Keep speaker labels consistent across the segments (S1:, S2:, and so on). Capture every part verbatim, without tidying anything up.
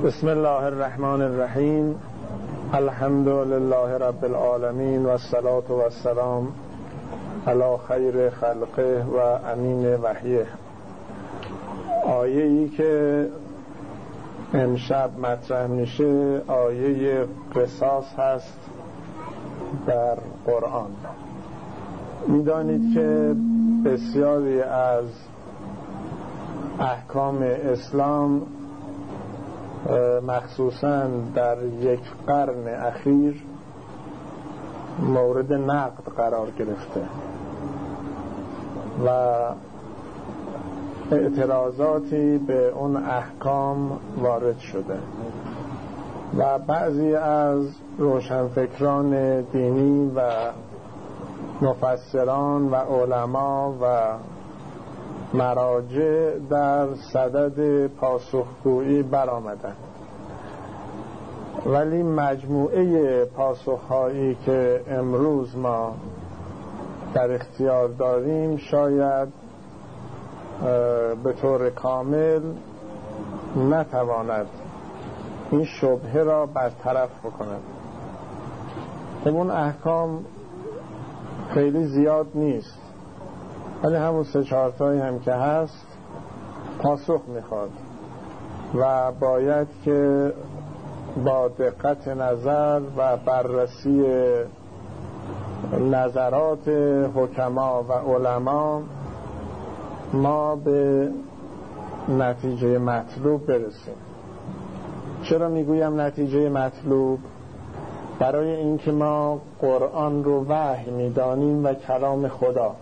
S1: بسم الله الرحمن الرحیم. الحمد لله رب العالمین و الصلاة و السلام علی خیر خلقه و امین وحیه. آیه ای که امشب مطرح میشه آیه قصاص هست در قرآن. میدانید که بسیاری از احکام اسلام مخصوصاً در یک قرن اخیر مورد نقد قرار گرفته و اعتراضاتی به اون احکام وارد شده و بعضی از روشنفکران دینی و مفسران و علما و مراجع در صدد پاسخگویی برآمدند، ولی مجموعه پاسخهایی که امروز ما در اختیار داریم شاید به طور کامل نتواند این شبهه را برطرف بکند. اون احکام خیلی زیاد نیست، ولی همون سه چهارتایی هم که هست پاسخ میخواد و باید که با دقت نظر و بررسی نظرات حکما و علما ما به نتیجه مطلوب برسیم. چرا میگویم نتیجه مطلوب؟ برای اینکه ما قرآن رو وحی میدانیم و کلام خدا،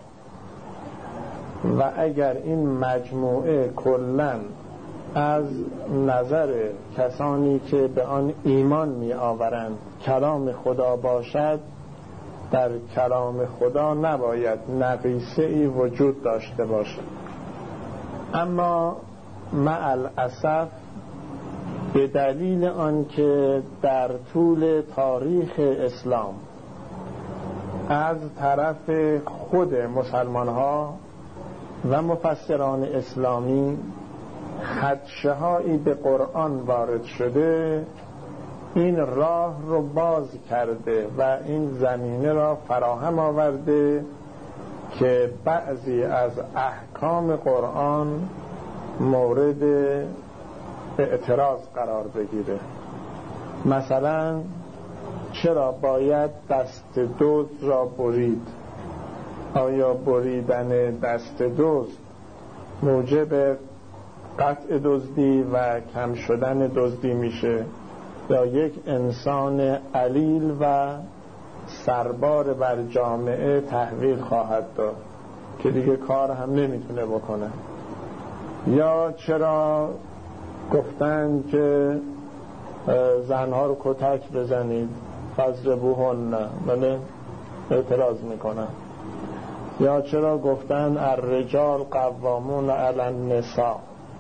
S1: و اگر این مجموعه کلن از نظر کسانی که به آن ایمان می آورند کلام خدا باشد، در کلام خدا نباید نقیصه ای وجود داشته باشد. اما مع الاسف به دلیل آنکه در طول تاریخ اسلام از طرف خود مسلمان ها و مفسران اسلامی خدشه‌هایی به قرآن وارد شده، این راه رو باز کرده و این زمینه را فراهم آورده که بعضی از احکام قرآن مورد اعتراض قرار بگیره. مثلا چرا باید دست دزد را برید؟ آیا بریدن دست دزد موجب قطع دزدی و کم شدن دزدی میشه، یا یک انسان علیل و سربار بر جامعه تحویل خواهد داد که دیگه کار هم نمیتونه بکنه؟ یا چرا گفتن که زنها رو کتک بزنید، فضربوهن، بله اعتراض میکنن؟ یا چرا گفتن الرجال قوامون علی النساء،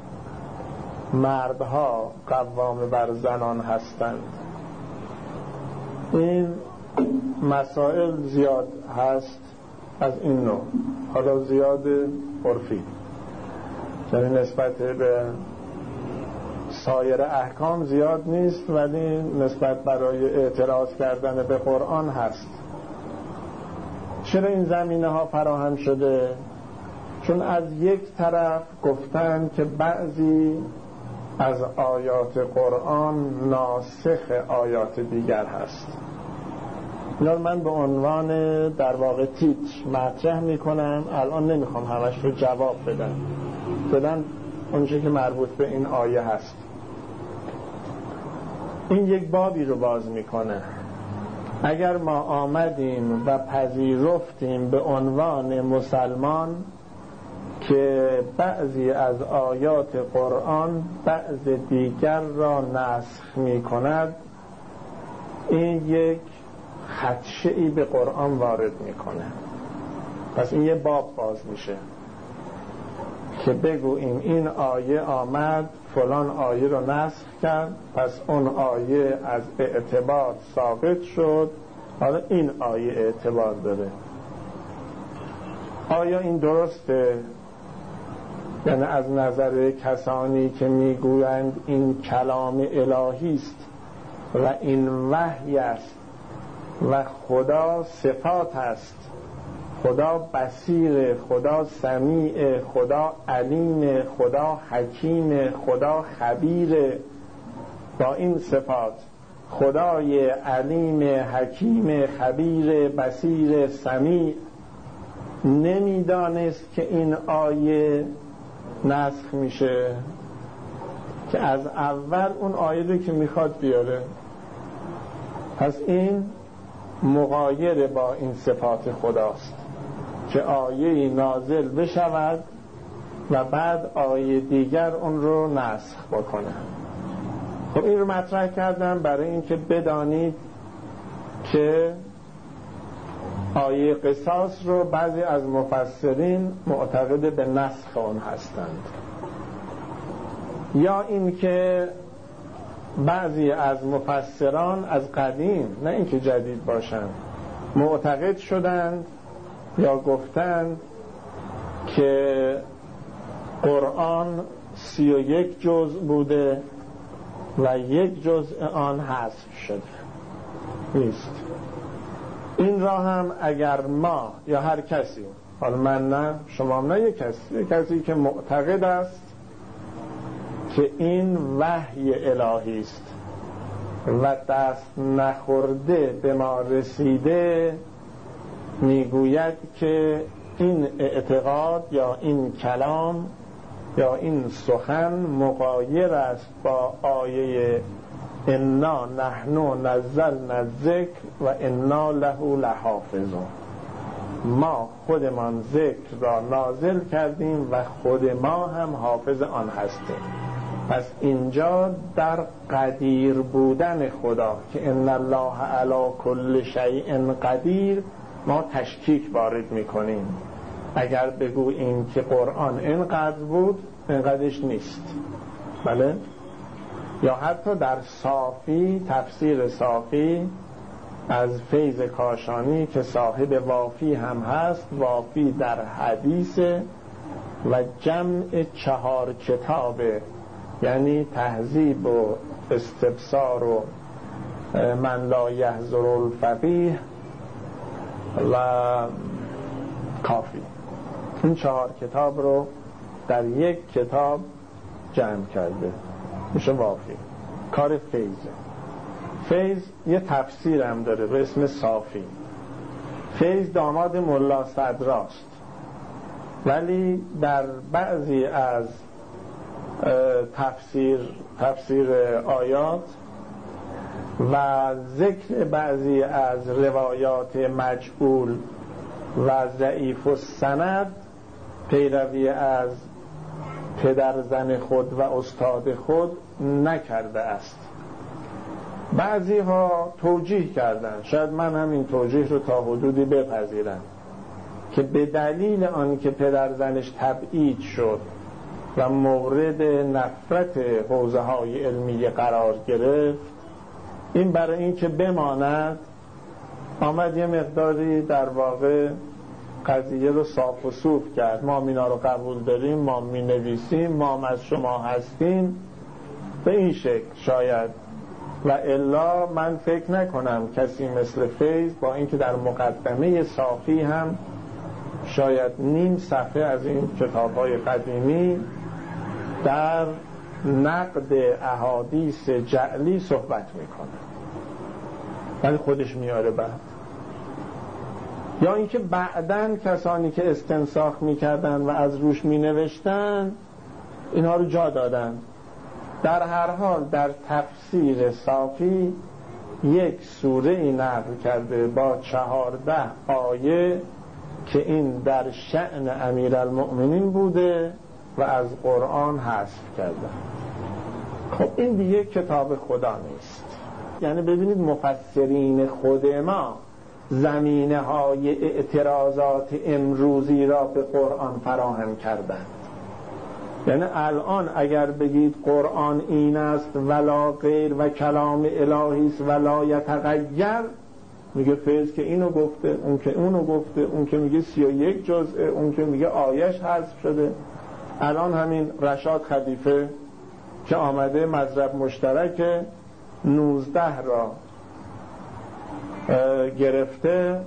S1: مردها قوام بر زنان هستند؟ این مسائل زیاد هست از این نوع، حالا زیاد عرفی، یعنی نسبت به سایر احکام زیاد نیست، ولی نسبت برای اعتراض کردن به قرآن هست. چرا این زمینه ها فراهم شده؟ چون از یک طرف گفتن که بعضی از آیات قرآن ناسخ آیات دیگر هست. اینا من به عنوان در واقع تیتر مطرح میکنم، الان نمیخوام همش رو جواب بدم، بدن اونچه که مربوط به این آیه هست. این یک بابی رو باز میکنه. اگر ما آمدیم و پذیرفتیم به عنوان مسلمان که بعضی از آیات قرآن بعض دیگر را نسخ می کند، این یک خدشه‌ای به قرآن وارد می کنه. پس این یه باب باز میشه که بگوییم این آیه آمد فلان آیه رو نسخ کرد، پس اون آیه از اعتبار ثابت شد، حالا این آیه اعتبار داره. آیا این درسته؟ یعنی از نظر کسانی که میگویند این کلام الهی است و این وحی است و خدا صفات است، خدا بصیر، خدا سمیع، خدا علیم، خدا حکیم، خدا خبیر، با این صفات خدای علیم، حکیم، خبیر، بصیر، سمیع نمیدانست که این آیه نسخ میشه، که از اول اون آیه رو که میخواد بیاره. پس این مغایر با این صفات خداست که آیه نازل بشود و بعد آیه دیگر اون رو نسخ بکنه. خب این رو مطرح کردم برای اینکه بدانید که آیه قصاص رو بعضی از مفسرین معتقد به نسخ اون هستند، یا اینکه بعضی از مفسران از قدیم، نه اینکه جدید باشند، معتقد شدند یا گفتند که قرآن سی و یک جزء بوده و یک جزء آن حذف شده نیست. این را هم اگر ما یا هر کسی، حالا من نه، شما نه، یک کسی یک کسی که معتقد است که این وحی الهی است و دست نخورده به ما رسیده، میگوید که این اعتقاد یا این کلام یا این سخن مغایر است با آیه انا نحن نزلنا الذکر و انا له لحافظون. ما خودمان ذکر را نازل کردیم و خود ما هم حافظ آن هستیم. پس اینجا در قدیر بودن خدا که ان الله علی کل شیء قدیر ما تشکیک وارد میکنیم. اگر بگوییم که قرآن اینقدر بود، اینقدرش نیست. بله؟ یا حتی در صافی، تفسیر صافی از فیض کاشانی که صاحب وافی هم هست، وافی در حدیث و جمع چهار کتابه، یعنی تهذیب و استبصار و من لا یحضر الفقیه و کافی، این چهار کتاب رو در یک کتاب جمع کرده، میشه وافی. کار فیضه. فیض یه تفسیر هم داره به اسم صافی. فیض داماد ملا صدراست، ولی در بعضی از تفسیر تفسیر آیات و ذکر بعضی از روایات مجهول و ضعیف السند پیروی از پدر زن خود و استاد خود نکرده است. بعضی ها توجیه کردن، شاید من هم این توجیه رو تا حدودی بپذیرم، که به دلیل آن که پدر زنش تبعید شد و مورد نفرت حوزه های علمی قرار گرفت، این برای این که بماند آمد یه مقداری در واقع قضیه رو صاف و صوف کرد. ما مینا رو قبول داریم، ما می نویسیم، ما از شما هستیم، به این شکل شاید. و الا من فکر نکنم کسی مثل فیض، با اینکه در مقدمه صافی هم شاید نیم صفحه از این کتاب‌های قدیمی در نقد احادیث جعلی صحبت میکنه، ولی خودش میاره بعد. یا اینکه بعدن کسانی که استنساخ میکردن و از روش مینوشتن اینها رو جا دادن. در هر حال در تفسیر صافی یک سوره ای نقل کرده با چهارده آیه که این در شأن امیرالمؤمنین بوده و از قرآن حذف کرده. خب این دیگه کتاب خدا نیست. یعنی ببینید مفسرین خود ما زمینه های اعتراضات امروزی را به قرآن فراهم کردند. یعنی الان اگر بگید قرآن این است ولا غیر و کلام الهی است ولا یتغیر، میگه فیض که اینو گفته، اون که اونو گفته، اون که میگه سی و یک جزء، اون که میگه آیش حذف شده. الان همین رشاد خلیفه که آمده مضرب مشترک نوزده را گرفته،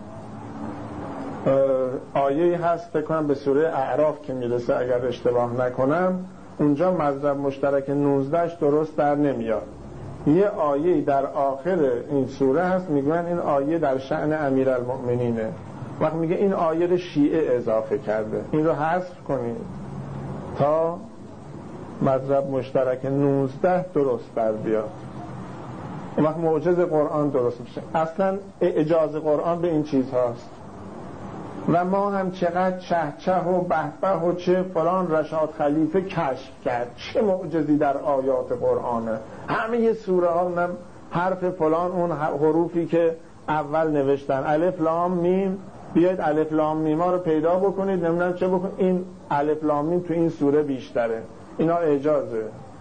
S1: آیه هست فکر کنم به سوره اعراف که میرسه اگر اشتباه نکنم، اونجا مضرب مشترک نوزده درست در نمیاد. یه آیه در آخر این سوره هست میگن این آیه در شأن امیرالمؤمنینه، وقت میگه این آیه رو شیعه اضافه کرده، این رو حذف کنید تا مضرب مشترک نوزده درست در بیاد، اون وقت معجز قرآن درست میشه. اصلا اعجاز قرآن به این چیز هاست و ما هم چقدر چه چه و بهبه و چه فلان رشاد خلیفه کشف کرد، چه معجزی در آیات قرآنه. همه سوره ها هم حرف فلان، اون حروفی که اول نوشتن الف لام میم، بیاید الف لام میم ها رو پیدا بکنید، نمیدونم چه بکن، این الف لام میم تو این سوره بیشتره، اینا اعجازه.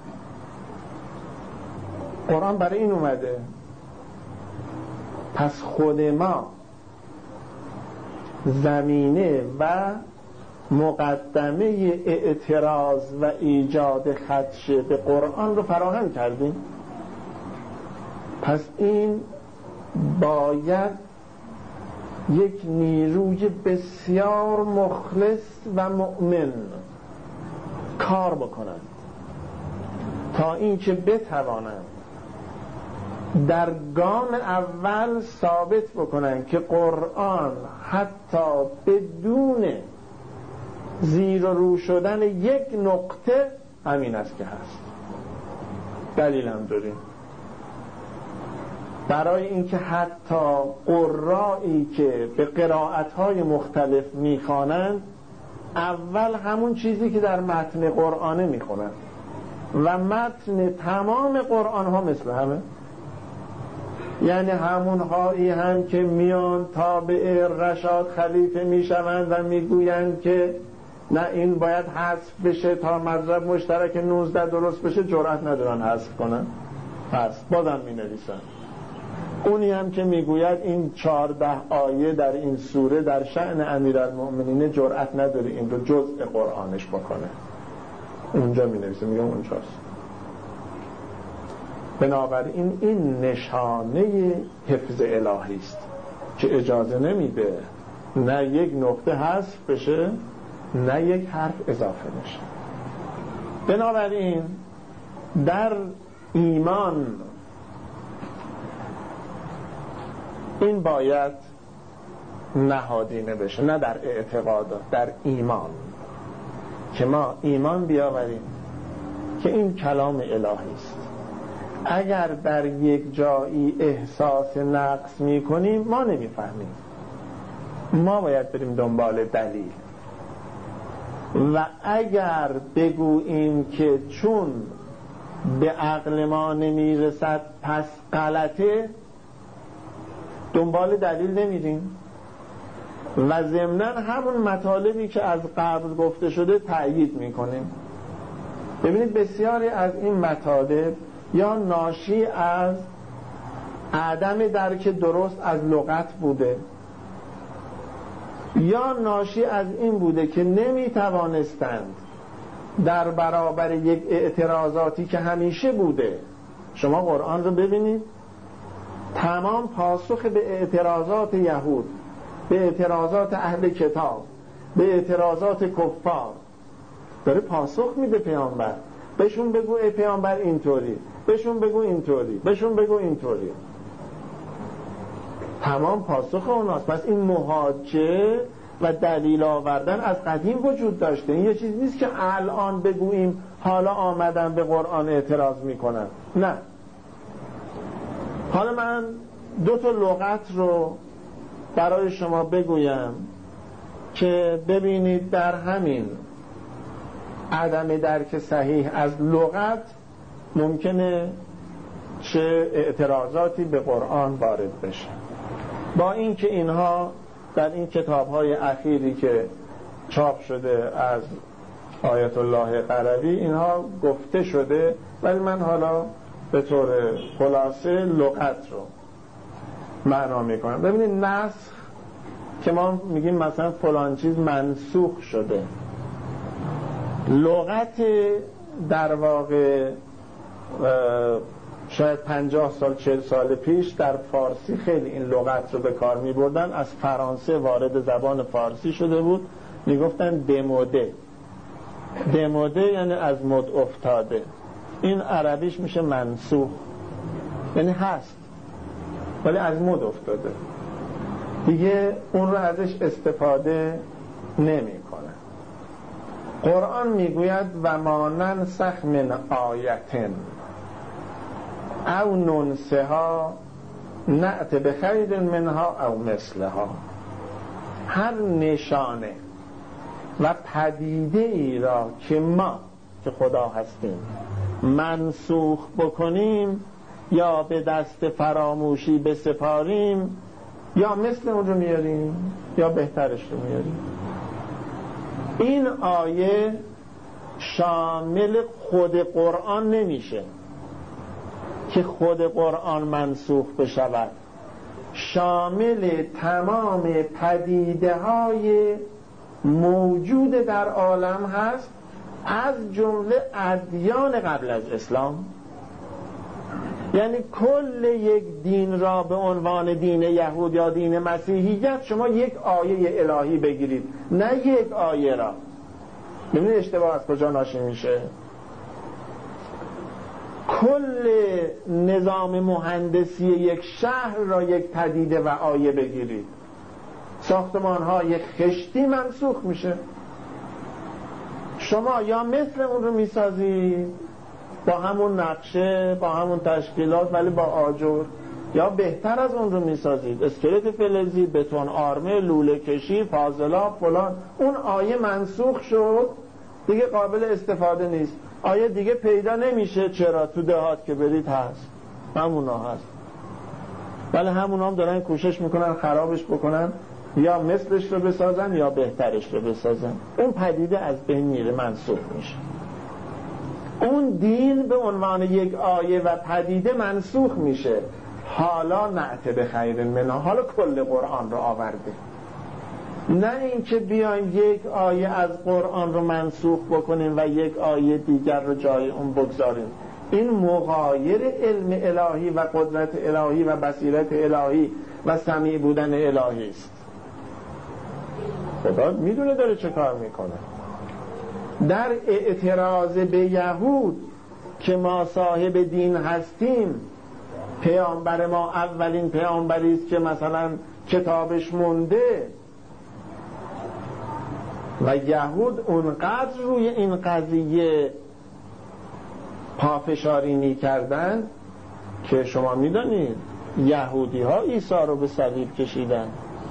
S1: قرآن برای این اومده. پس خود ما زمینه و مقدمه اعتراض و ایجاد خدشه به قرآن رو فراهم کردیم. پس این باید یک نیروی بسیار مخلص و مؤمن کار بکنند تا اینکه بتوانند در گام اول ثابت بکنن که قرآن حتی بدون زیر و رو شدن یک نقطه همین است که هست. دلیل هم داریم برای اینکه حتی قرایی که به قرائت‌های مختلف میخوانند اول همون چیزی که در متن قرآنه میخونند و متن تمام قرآن ها مثل همه، یعنی همون هایی هم که میان تابع رشاد خلیفه میشوند و میگویند که نه این باید حذف بشه تا مضرب مشترک نوزده درست بشه، جرأت ندارن حذف کنن، پس بازم می نویسن. اونی هم که میگوید این چارده آیه در این سوره در شأن امیرالمؤمنین، جرأت نداره این رو جزء قرآنش بکنه، اونجا می نویسه، میگم اونجاست. بنابراین این نشانه حفظ الهی است که اجازه نمیده نه یک نقطه حذف بشه نه یک حرف اضافه بشه. بنابراین در ایمان این باید نهادینه بشه، نه در اعتقادات، در ایمان، که ما ایمان بیاوریم که این کلام الهی است. اگر در یک جایی احساس نقص می کنیم ما نمیفهمیم، ما باید بریم دنبال دلیل. و اگر بگوییم که چون به عقل ما نمیرسد پس غلطه، دنبال دلیل نمیریم و ضمناً همون مطالبی که از قبل گفته شده تأیید میکنیم. ببینید بسیاری از این مطالب یا ناشی از عدم درک درست از لغت بوده یا ناشی از این بوده که نمیتوانستند در برابر یک اعتراضاتی که همیشه بوده. شما قرآن رو ببینید، تمام پاسخ به اعتراضات یهود، به اعتراضات اهل کتاب، به اعتراضات کفار داره پاسخ میده پیامبر. بهشون بگو ای پیامبر اینطوری، بهشون بگو اینطوری، بهشون بگو اینطوری، تمام پاسخ اوناست. پس این محاجه و دلیل آوردن از قدیم وجود داشته، این یه چیز نیست که الان بگوییم حالا آمدن به قرآن اعتراض میکنن، نه. حالا من دو تا لغت رو برای شما بگویم که ببینید در همین عدم درک صحیح از لغت ممکنه چه اعتراضاتی به قرآن وارد بشه، با اینکه اینها در این کتاب‌های اخیری که چاپ شده از آیت الله قربی اینها گفته شده، ولی من حالا به طور خلاصه لغت رو معنا میکنم. ببینید نسخ که ما میگیم مثلا فلان چیز منسوخ شده، لغت در واقع شاید پنجاه سال چهل سال پیش در فارسی خیلی این لغت رو به کار می بردن، از فرانسه وارد زبان فارسی شده بود، می گفتن دموده. دموده یعنی از مد افتاده. این عربیش میشه منسوخ، یعنی هست ولی از مد افتاده دیگه، اون رو ازش استفاده نمی کنه. قرآن میگوید و ما ننسخ من آیتن او ننسها نأت بخیر منها او مثلها. هر نشانه و پدیده ای را که ما که خدا هستیم منسوخ بکنیم یا به دست فراموشی بسپاریم، یا مثل اون رو میاریم یا بهترش رو میاریم. این آیه شامل خود قرآن نمیشه که خود قرآن منسوخ بشود، شامل تمام پدیده های موجود در عالم هست، از جمله ادیان قبل از اسلام. یعنی کل یک دین را به عنوان دین یهود یا دین مسیحیت شما یک آیه الهی بگیرید، نه یک آیه را. ببینید اشتباه از کجا ناشی میشه. کل نظام مهندسی یک شهر را یک پدیده و آیه بگیرید، ساختمان ها یک خشتی منسوخ میشه. شما یا مثل اون رو میسازید با همون نقشه با همون تشکیلات ولی با آجر، یا بهتر از اون رو میسازید، اسکلت فلزی، بتون آرمه، لوله کشی، فاضلاب فلان. اون آیه منسوخ شد دیگه، قابل استفاده نیست. آیه دیگه پیدا نمیشه. چرا؟ تو دهات که برید هست، همونا هست، ولی همونا هم دارن کوشش میکنن خرابش بکنن، یا مثلش رو بسازن یا بهترش رو بسازن. اون پدیده از بین میره، منسوخ میشه. اون دین به عنوان یک آیه و پدیده منسوخ میشه. حالا نعت به خیر منها، حالا کل قرآن رو آورده، نه اینکه بیایم یک آیه از قرآن رو منسوخ بکنیم و یک آیه دیگر رو جای اون بگذاریم. این مغایر علم الهی و قدرت الهی و بصیرت الهی و سمیع بودن الهی است. خدا میدونه داره چه کار میکنه. در اعتراض به یهود که ما صاحب دین هستیم، پیامبر ما اولین پیامبری است که مثلا کتابش مونده، و یهود اونقدر روی این قضیه پافشاری می‌کردن که شما می‌دونید یهودی ها عیسی رو به صلیب کشیدن.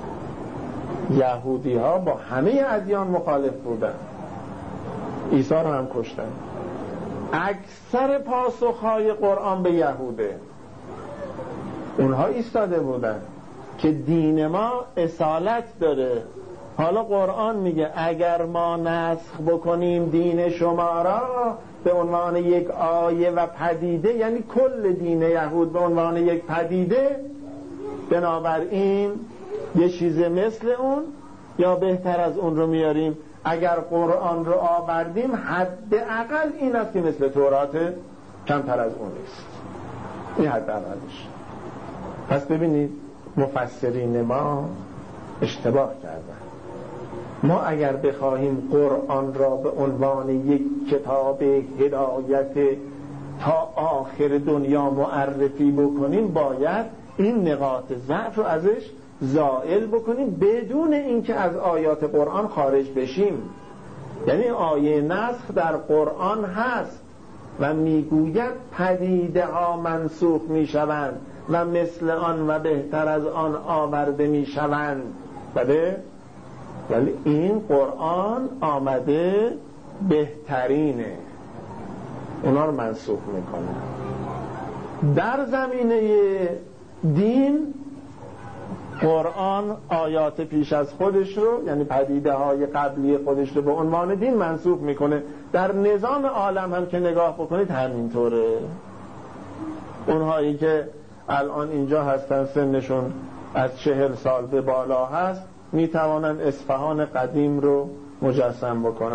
S1: یهودی ها با همه ادیان مخالف بودن، عیسی رو هم کشتن. اکثر پاسخهای قرآن به یهوده، اونها ایستاده بودن که دین ما اصالت داره. حالا قرآن میگه اگر ما نسخ بکنیم دین شما را به عنوان یک آیه و پدیده، یعنی کل دین یهود به عنوان یک پدیده، بنابراین یه چیز مثل اون یا بهتر از اون رو میاریم. اگر قرآن رو آوردیم حداقل این است که مثل توراته، کمتر از اون نیست. این حداقلش. پس ببینید مفسرین ما اشتباه کردن. ما اگر بخواهیم قرآن را به عنوان یک کتاب هدایت تا آخر دنیا معرفی بکنیم، باید این نقاط ضعف رو ازش زائل بکنیم بدون اینکه از آیات قرآن خارج بشیم. یعنی آیه نسخ در قرآن هست و میگوید پدیده ها منسوخ میشوند و مثل آن و بهتر از آن آورده میشوند. بله، ولی این قرآن آمده بهترینه، اونا رو منسوخ میکنه. در زمینه دین قرآن آیات پیش از خودش رو، یعنی پدیده های قبلی خودش رو به عنوان دین منسوخ میکنه. در نظام عالم هم که نگاه بکنید همینطوره. اونهایی که الان اینجا هستن سنشون از چهل سال به بالا هست، میتوانن اصفهان قدیم رو مجسم بکنن.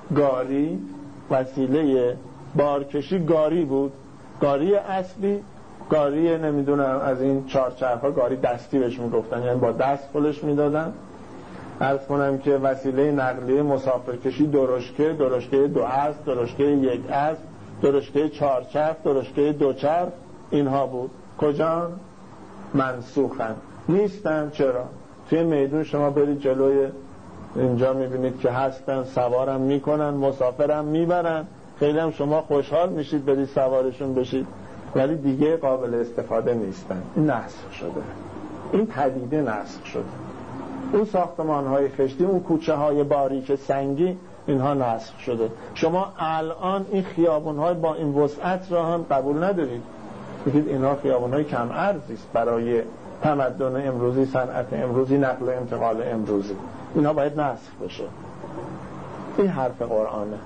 S1: گاری، وسیله بارکشی گاری بود، گاری اصلی، گاری نمیدونم از این چهارچرخ ها، گاری دستی بهش میگفتن، یعنی با دست پلش میدادن. عرض کنم که وسیله نقلیه مسافرکشی درشکه، درشکه دو اسب، درشکه یک اسب، درشکه چهارچرخ، درشکه دوچرخ، اینها بود. کجا؟ منسوخن، نیستن. چرا؟ توی میدون شما برید جلوی اینجا میبینید که هستن، سوارم میکنن، مسافرم میبرن، خیلی هم شما خوشحال میشید برید سوارشون بشید، ولی دیگه قابل استفاده نیستن. این نسخ شده، این پدیده نسخ شده. اون ساختمان های خشتی، اون کوچه های باریک سنگی، اینها نسخ شده. شما الان این خیابون های با این وسعت را هم قبول ندارید، بگید اینها خیابون های کم ارزی است برای تمدن امروزی، صنعت امروزی، نقل و انتقال امروزی، اینها باید نسخ بشه. این حرف قرآنه.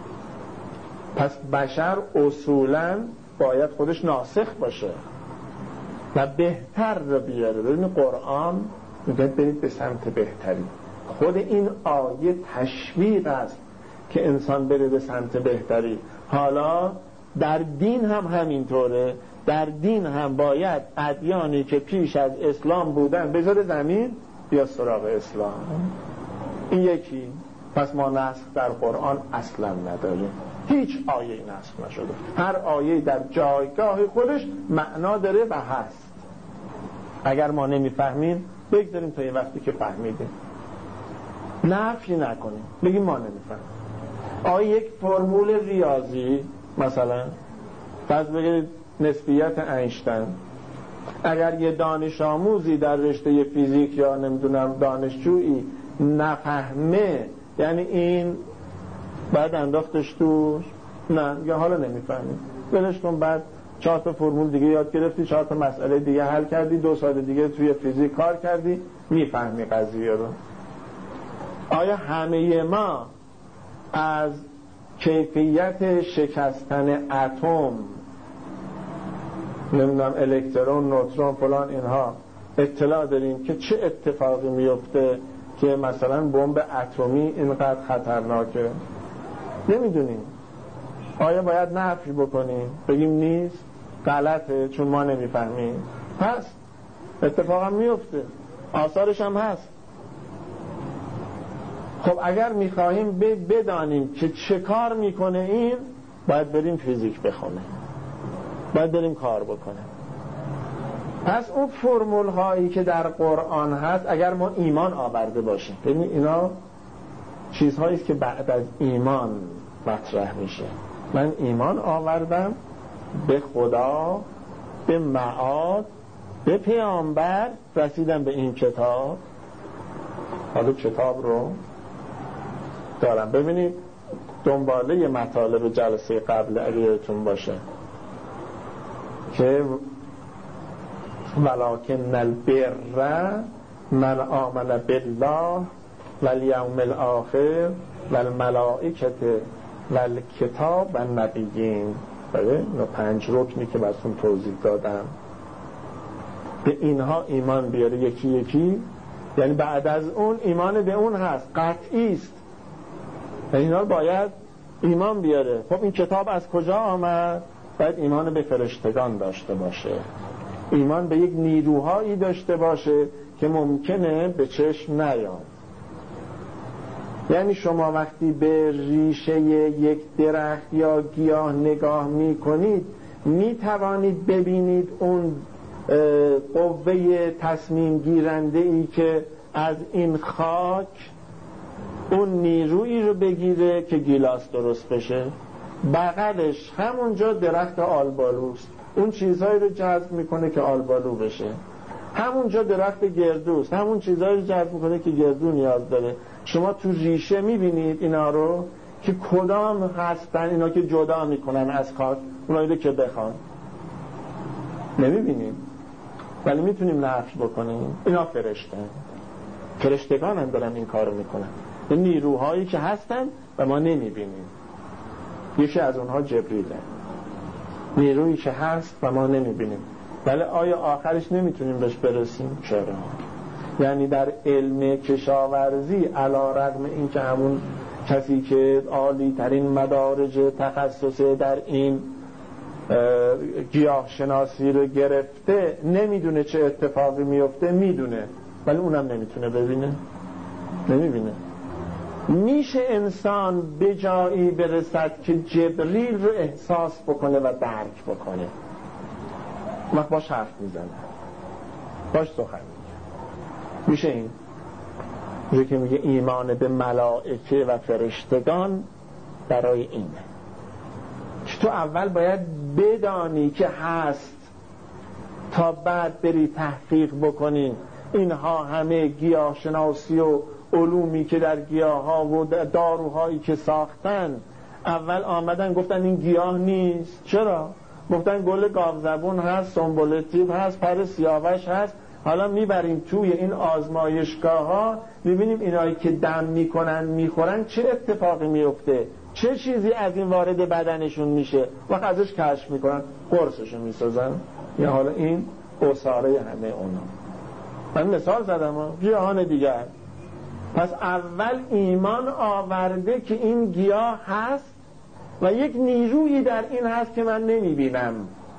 S1: پس بشر اصولاً باید خودش ناسخ باشه و بهتر رو بیاره. ببین قرآن میگه برید به سمت بهتری. خود این آیه تشویق است که انسان بره به سمت بهتری. حالا در دین هم همینطوره. در دین هم باید ادیانی که پیش از اسلام بودن بذاره زمین بیا سراغ اسلام. این یکی. پس ما نسخ در قرآن اصلا نداریم. هیچ آیه نسخ نشده. هر آیه در جایگاه خودش معنا داره و هست. اگر ما نمیفهمیم بگذاریم تا یه وقتی که فهمیدیم، نفی نکنیم، بگیم ما نمیفهمیم. آیه یک فرمول ریاضی مثلا فرض بگیرید نسبیت اینشتین، اگر یه دانش آموزی در رشته فیزیک یا نمیدونم دانشجویی نفهمه، یعنی این بعد انداختش توش، نه یا حالا نمیفهمی، ولش کن. بعد چهار تا فرمول دیگه یاد گرفتی، چهار تا مسئله دیگه حل کردی، دو سال دیگه توی فیزیک کار کردی، میفهمی قضیه رو. آیا همه ما از کیفیت شکستن اتم، نمیدونم الکترون، نوترون، فلان اینها اطلاع داریم که چه اتفاقی میفته که مثلا بمب اتمی اینقدر خطرناکه؟ نمیدونیم. آیا باید نفی بکنیم بگیم نیست، غلطه چون ما نمیفهمیم؟ پس اتفاقا میفته، آثارش هم هست. خب اگر میخواهیم بدانیم که چه کار میکنه این، باید بریم فیزیک بخونه، باید بریم کار بکنه. پس اون فرمول هایی که در قرآن هست اگر ما ایمان آورده باشیم، ببین اینا چیزهایی است که بعد از ایمان مطرح میشه. من ایمان آوردم به خدا، به معاد، به پیامبر، رسیدم به این کتاب، حالا کتاب رو دارم. ببینید دنباله مطالب جلسه قبل اگرتون باشه که ولکن البر من آمن بالله والیوم الاخر والملائکه والکتاب والنبیین. بله اینو پنج رکنی که براتون توضیح دادم. به اینها ایمان بیاره یکی یکی، یعنی بعد از اون ایمان به اون هست، قطعی است. اینا باید ایمان بیاره. خب این کتاب از کجا آمد؟ باید ایمان به فرشتگان داشته باشه، ایمان به یک نیروهایی داشته باشه که ممکنه به چشم نیاد. یعنی شما وقتی به ریشه یک درخت یا گیاه نگاه می کنید می توانید ببینید اون قوه تصمیم گیرنده ای که از این خاک اون نیرویی رو بگیره که گیلاس درست بشه. بغلش همونجا درخت آلبالوست، اون چیزهایی رو جذب میکنه که آلبالو بشه. همونجا درخت گردوست، همون چیزهایی رو جذب میکنه که گردو نیاز داره. شما تو ریشه میبینید اینا رو که کدام هستن اینا که جدا میکنن از خاک، اونایی رو که بخوان نمیبینیم ولی میتونیم نفی بکنیم. اینا فرشته فرشتگان هم دارن این کار میکنن، این نیروهایی که هستن و ما نمیبینیم. یکی از اونها جبریله، نیرویی که هست و ما نمیبینیم، ولی آیا آخرش نمیتونیم بهش برسیم؟ چرا؟ یعنی در علم کشاورزی علی رغم این که همون کسی که عالی ترین مدارج تخصص در این گیاه شناسی رو گرفته نمیدونه چه اتفاقی میفته، میدونه ولی اونم نمیتونه ببینه، نمیبینه. میشه انسان به جایی برسد که جبریل رو احساس بکنه و درک بکنه، وقت باش حرف میزنه، باش سخن میگه. میشه این میشه که میگه ایمان به ملائکه و فرشتگان برای اینه که تو اول باید بدانی که هست تا بعد بری تحقیق بکنی. اینها همه گیاه شناسی و علومی که در گیاه ها و داروهایی که ساختن، اول آمدن گفتن این گیاه نیست. چرا؟ گفتن گل گاوزبون هست، سنبولتیب هست، پر سیاوش هست. حالا میبریم توی این آزمایشگاه ها، میبینیم اینایی که دم میکنن میخورن چه اتفاقی میفته، چه چیزی از این وارد بدنشون میشه، وقت ازش کشف میکنن، قرصشو میسازن. یا حالا این اصاره همه اونا. من مثال زدم ها، جهان دیگر. پس اول ایمان آورده که این گیاه هست و یک نیرویی در این هست که من نمیبینم.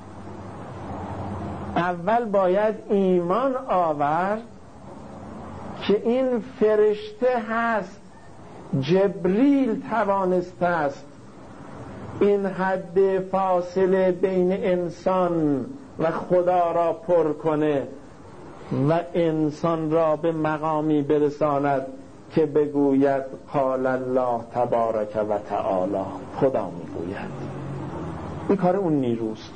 S1: اول باید ایمان آورد که این فرشته هست، جبریل توانسته است این حد فاصله بین انسان و خدا را پر کنه و انسان را به مقامی برساند که بگوید قال الله تبارک و تعالی. خدا میگوید. این کار اون نیروست.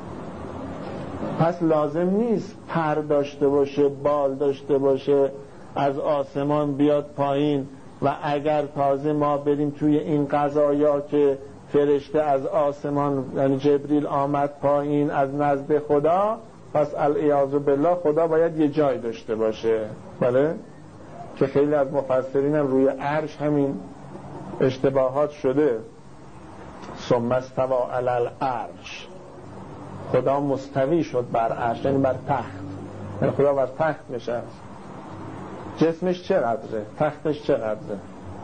S1: پس لازم نیست پر داشته باشه، بال داشته باشه، از آسمان بیاد پایین و اگر تازه ما بریم توی این قضایا که فرشته از آسمان یعنی جبریل آمد پایین از نزد خدا، پس العیاذ بالله خدا باید یه جای داشته باشه. بله؟ که خیلی از مفسرین هم روی عرش همین اشتباهات شده. ثم استوى علی العرش، خدا مستوی شد بر عرش، یعنی بر تخت، یعنی خدا بر تخت نشست. جسمش چقدره؟ تختش چقدره؟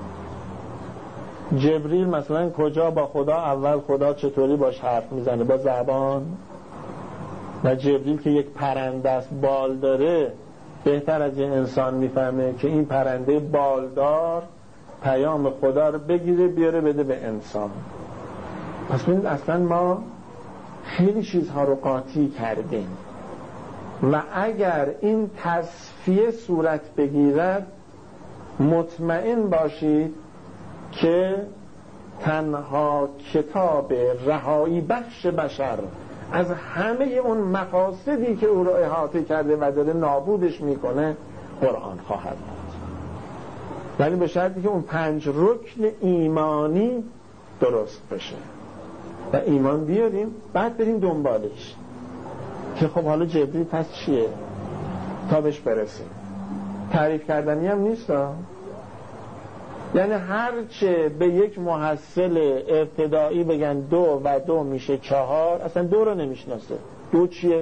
S1: جبریل مثلا کجا با خدا، اول خدا چطوری باش حرف میزنه؟ با زبان؟ و جبریل که یک پرنده است، بال داره، بهتر از این انسان میفهمه که این پرنده بالدار پیام خدا رو بگیره بیاره بده به انسان. پس ببینید اصلا ما خیلی چیزها رو قاطی کردیم و اگر این تصفیه صورت بگیرد مطمئن باشید که تنها کتاب رهایی بخش بشر از همه اون مفاسدی که او را احاطه کرده و داره نابودش میکنه قرآن خواهد بود، ولی به شرطی که اون پنج رکن ایمانی درست بشه و ایمان بیاریم، بعد بریم دنبالش که خب حالا جبریل پس چیه تا بهش برسیم. تعریف کردنی هم نیست ها. یعنی هرچه به یک محصل ابتدایی بگن دو و دو میشه چهار، اصلا دو رو نمیشناسه. دو چیه؟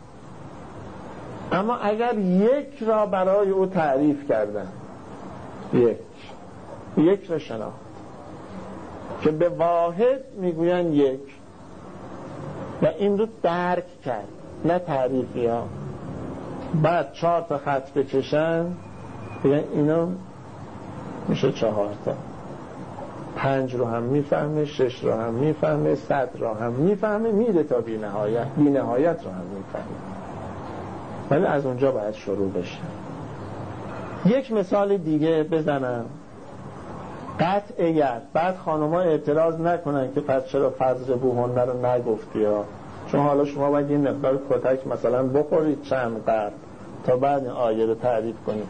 S1: اما اگر یک را برای او تعریف کردن، یک یک را شناخت که به واحد میگوین یک و این رو درک کرد، نه تعریفی ها. بعد چهار تا خط بکشن بگن اینو میشه چهار تا، پنج رو هم میفهمه، شش رو هم میفهمه، صد رو هم میفهمه، میره تا بی نهایت، بی نهایت رو هم میفهمه. ولی از اونجا باید شروع بشه. یک مثال دیگه بزنم، قطعیت. بعد خانوما اعتراض نکنن که پس چرا فضل بوهنه رو نگفتی ها، چون حالا شما باید این مقدار کتک مثلا بخورید چند قرد تا بعد این آیه رو تعریف کنید.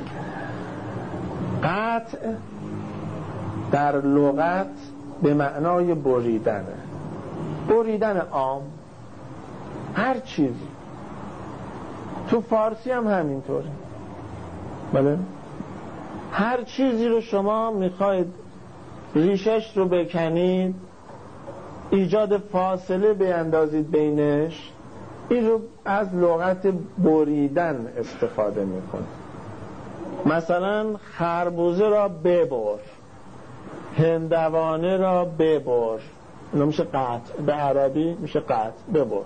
S1: قطع در لغت به معنای بریدنه، بریدن عام، هر چیزی. تو فارسی هم همینطوره. بله؟ هر چیزی رو شما میخواید ریشش رو بکنید، ایجاد فاصله بیندازید بینش، این رو از لغت بریدن استفاده میکنه. مثلا خربوزه را ببر، هندوانه را ببر، اینا میشه قطع، به عربی میشه قطع، ببر.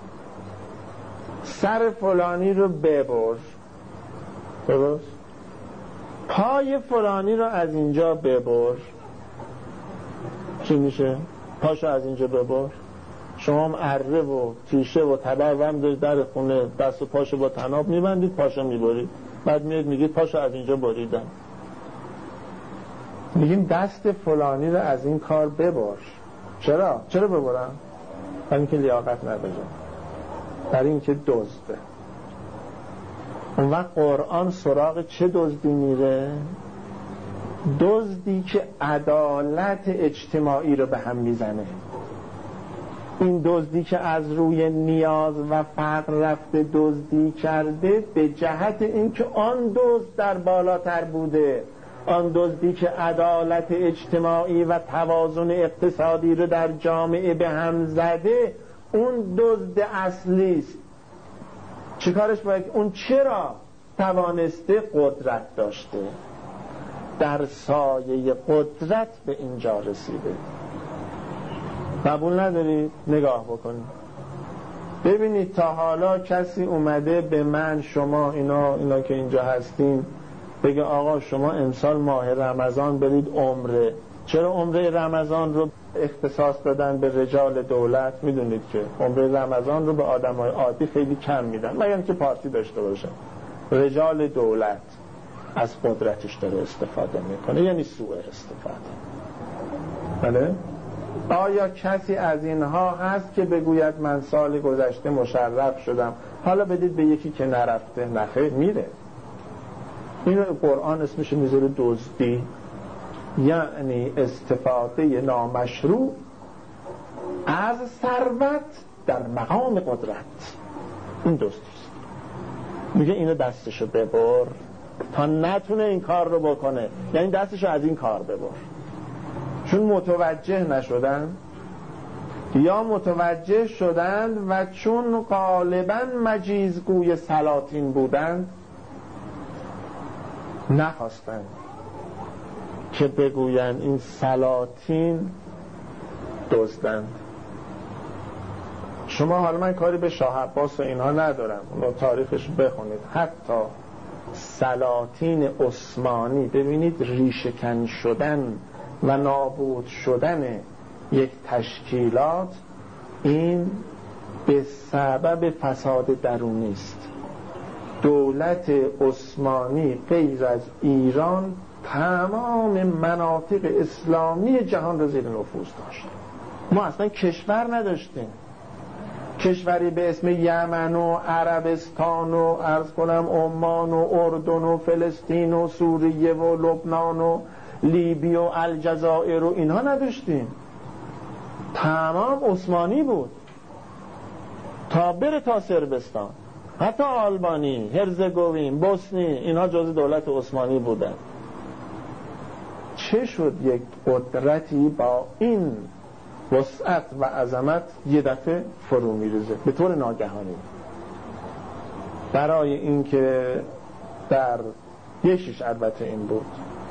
S1: سر فلانی رو ببر، درست؟ پای فلانی رو از اینجا ببر، چی میشه؟ پاشو از اینجا ببر. شما هم اره و تیشه و تبر و هم دارید در خونه، دست و پاشو با تناب میبندید، پاشو میبرید، بعد میاد میگید پاشو از اینجا بریدم. میگیم دست فلانی رو از این کار ببر. چرا؟ چرا ببرم؟ برای اینکه لیاقت نداره، برای اینکه دزده. اون وقت قرآن سراغ چه دزدی میره؟ دزدی که عدالت اجتماعی رو به هم میزنه. این دزدی که از روی نیاز و فقر رفته دزدی کرده به جهت اینکه آن دزد در بالاتر بوده، آن دزدی که عدالت اجتماعی و توازن اقتصادی رو در جامعه به هم زده، اون دزد اصلی است. چیکارش باید؟ اون چرا توانسته؟ قدرت داشته، در سایه قدرت به اینجا رسیده. قبول ندارید؟ نگاه بکنید ببینید تا حالا کسی اومده به من، شما اینا اینا که اینجا هستین، بگه آقا شما امسال ماه رمضان برید عمره. چرا عمره رمضان رو اختصاص دادن به رجال دولت؟ میدونید که عمره رمضان رو به آدمای عادی خیلی کم میدن، مگر اینکه پارتی داشته باشن. رجال دولت از قدرتش داره استفاده میکنه، یعنی سوء استفاده. بله؟ آیا کسی از اینها هست که بگوید من سال گذشته مشرف شدم، حالا بدید به یکی که نرفته؟ نخیر، میره. اینو قرآن اسمش میذاره دزدی، یعنی استفاده نامشروع از ثروت در مقام قدرت. این دزدیست. میگه اینو دستشو ببر تا نتونه این کار رو بکنه، یعنی دستشو از این کار ببر. چون متوجه نشدن یا متوجه شدند و چون غالباً مجیزگوی سلاطین بودند نخواستند که بگویند این سلاطین دزدند. شما حالا من کاری به شاه عباس و اینها ندارم، اون تاریخش بخونید. حتی سلاطین عثمانی ببینید ریشه‌کن شدن و نابود شدن یک تشکیلات این به سبب فساد درونی است. دولت عثمانی غیر از ایران تمام مناطق اسلامی جهان را زیر نفوذ داشت. ما اصلا کشور نداشتیم، کشوری به اسم یمن و عربستان و عرض کنم عمان و اردن و فلسطین و سوریه و لبنان و لیبی و الجزایر و اینها نداشتیم. تمام عثمانی بود تا بره تا صربستان، حتی آلبانی، هرزگوین، بوسنی، اینها جزء دولت عثمانی بودن. چه شد یک قدرتی با این وسعت و عظمت یه دفعه فرو میریزه به طور ناگهانی؟ برای اینکه در یکیش البته این بود،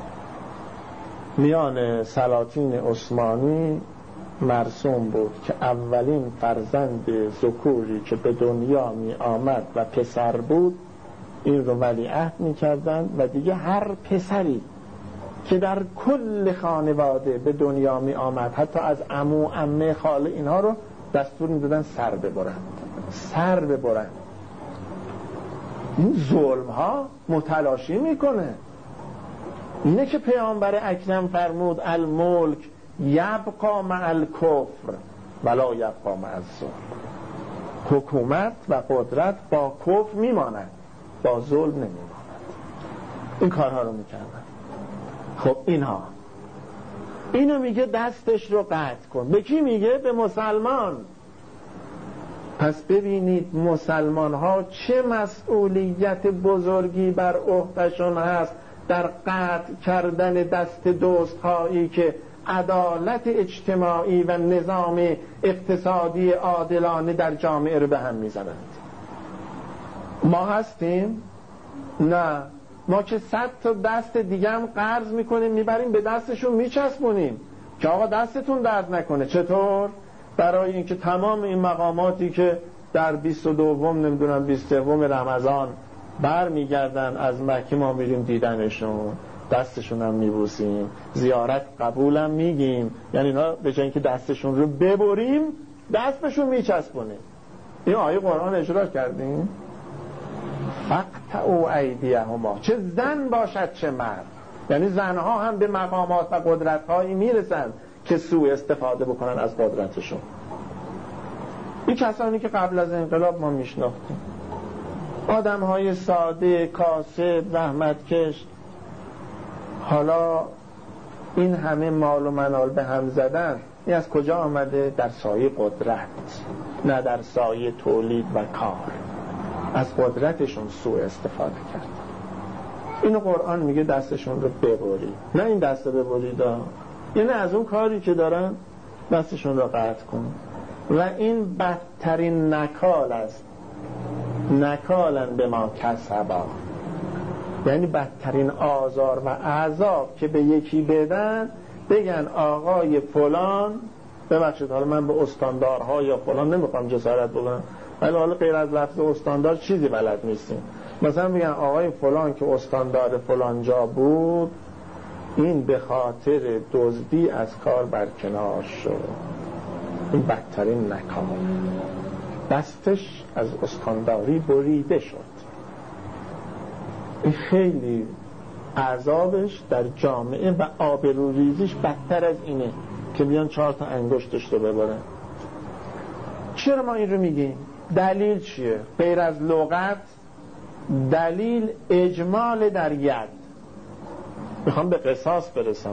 S1: میان سلاطین عثمانی مرسوم بود که اولین فرزند ذکوری که به دنیا می آمد و پسر بود این رو ولیعهد می کردن و دیگه هر پسری که در کل خانواده به دنیا می آمد، حتی از عمو، عمه، خاله، اینها رو دستور می دادن سر ببرند، سر ببرند. این ظلم ها متلاشی میکنه. اینه که پیامبر اکرم فرمود الملک یبقا مع الکفر ولا یبقا مع الظلم. حکومت و قدرت با کفر میماند، با ظلم نمیماند. این کارها رو میکردن. خب اینها اینو میگه دستش رو قطع کن. به کی میگه؟ به مسلمان. پس ببینید مسلمان ها چه مسئولیت بزرگی بر عهدهشون هست در قطع کردن دست دوست هایی که عدالت اجتماعی و نظام اقتصادی عادلانه در جامعه رو به هم میزنند. ما هستیم؟ نه. ما که صد تا دست دیگه هم قرض میکنیم میبریم به دستشون میچسبونیم که آقا دستتون درد نکنه. چطور؟ برای اینکه تمام این مقاماتی که در بیست و دوم نمیدونم بیست و سوم رمضان بر میگردن از مکه ما میریم دیدنشون، دستشون هم میبوسیم، زیارت قبولم میگیم، یعنی اینا به جای اینکه دستشون رو ببریم دستشون میچسبونیم. این آیه قرآن اجرا کردیم. فقطعوا ایدیهما، چه زن باشد چه مرد، یعنی زنها هم به مقامات و قدرت‌هایی میرسن که سوء استفاده بکنن از قدرتشون. این کسانی که قبل از انقلاب ما میشناختیم، آدم‌های ساده، کاسب، زحمتکش، حالا این همه مال و منال به هم زدن، این از کجا آمده؟ در سایه قدرت، نه در سایه تولید و کار. از قدرتشون سوء استفاده کرد. اینو قرآن میگه دستشون رو ببرید، نه این دست رو ببرید، یعنی از اون کاری که دارن دستشون رو قطع کن. و این بدترین نکال است، نکالن به ما کسبا، یعنی بدترین آزار و عذاب که به یکی بدن، بگن آقای فلان، ببخشید حالا من به استاندارها یا فلان نمیخوام جسارت بکنم، ولی حالا غیر از لفظ استاندار چیزی بلد نیستیم، مثلا بگن آقای فلان که استاندار فلان جا بود، این به خاطر دزدی از کار برکنار شد. این بدترین نکال، دستش از استانداری بریده شد. این خیلی عذابش در جامعه و آبروریزیش بدتر از اینه که بیان چهار تا انگشتش رو ببرن. چرا ما این رو میگیم؟ دلیل چیه؟ غیر از لغت، دلیل اجمال در ید. میخوام به قصاص برسم.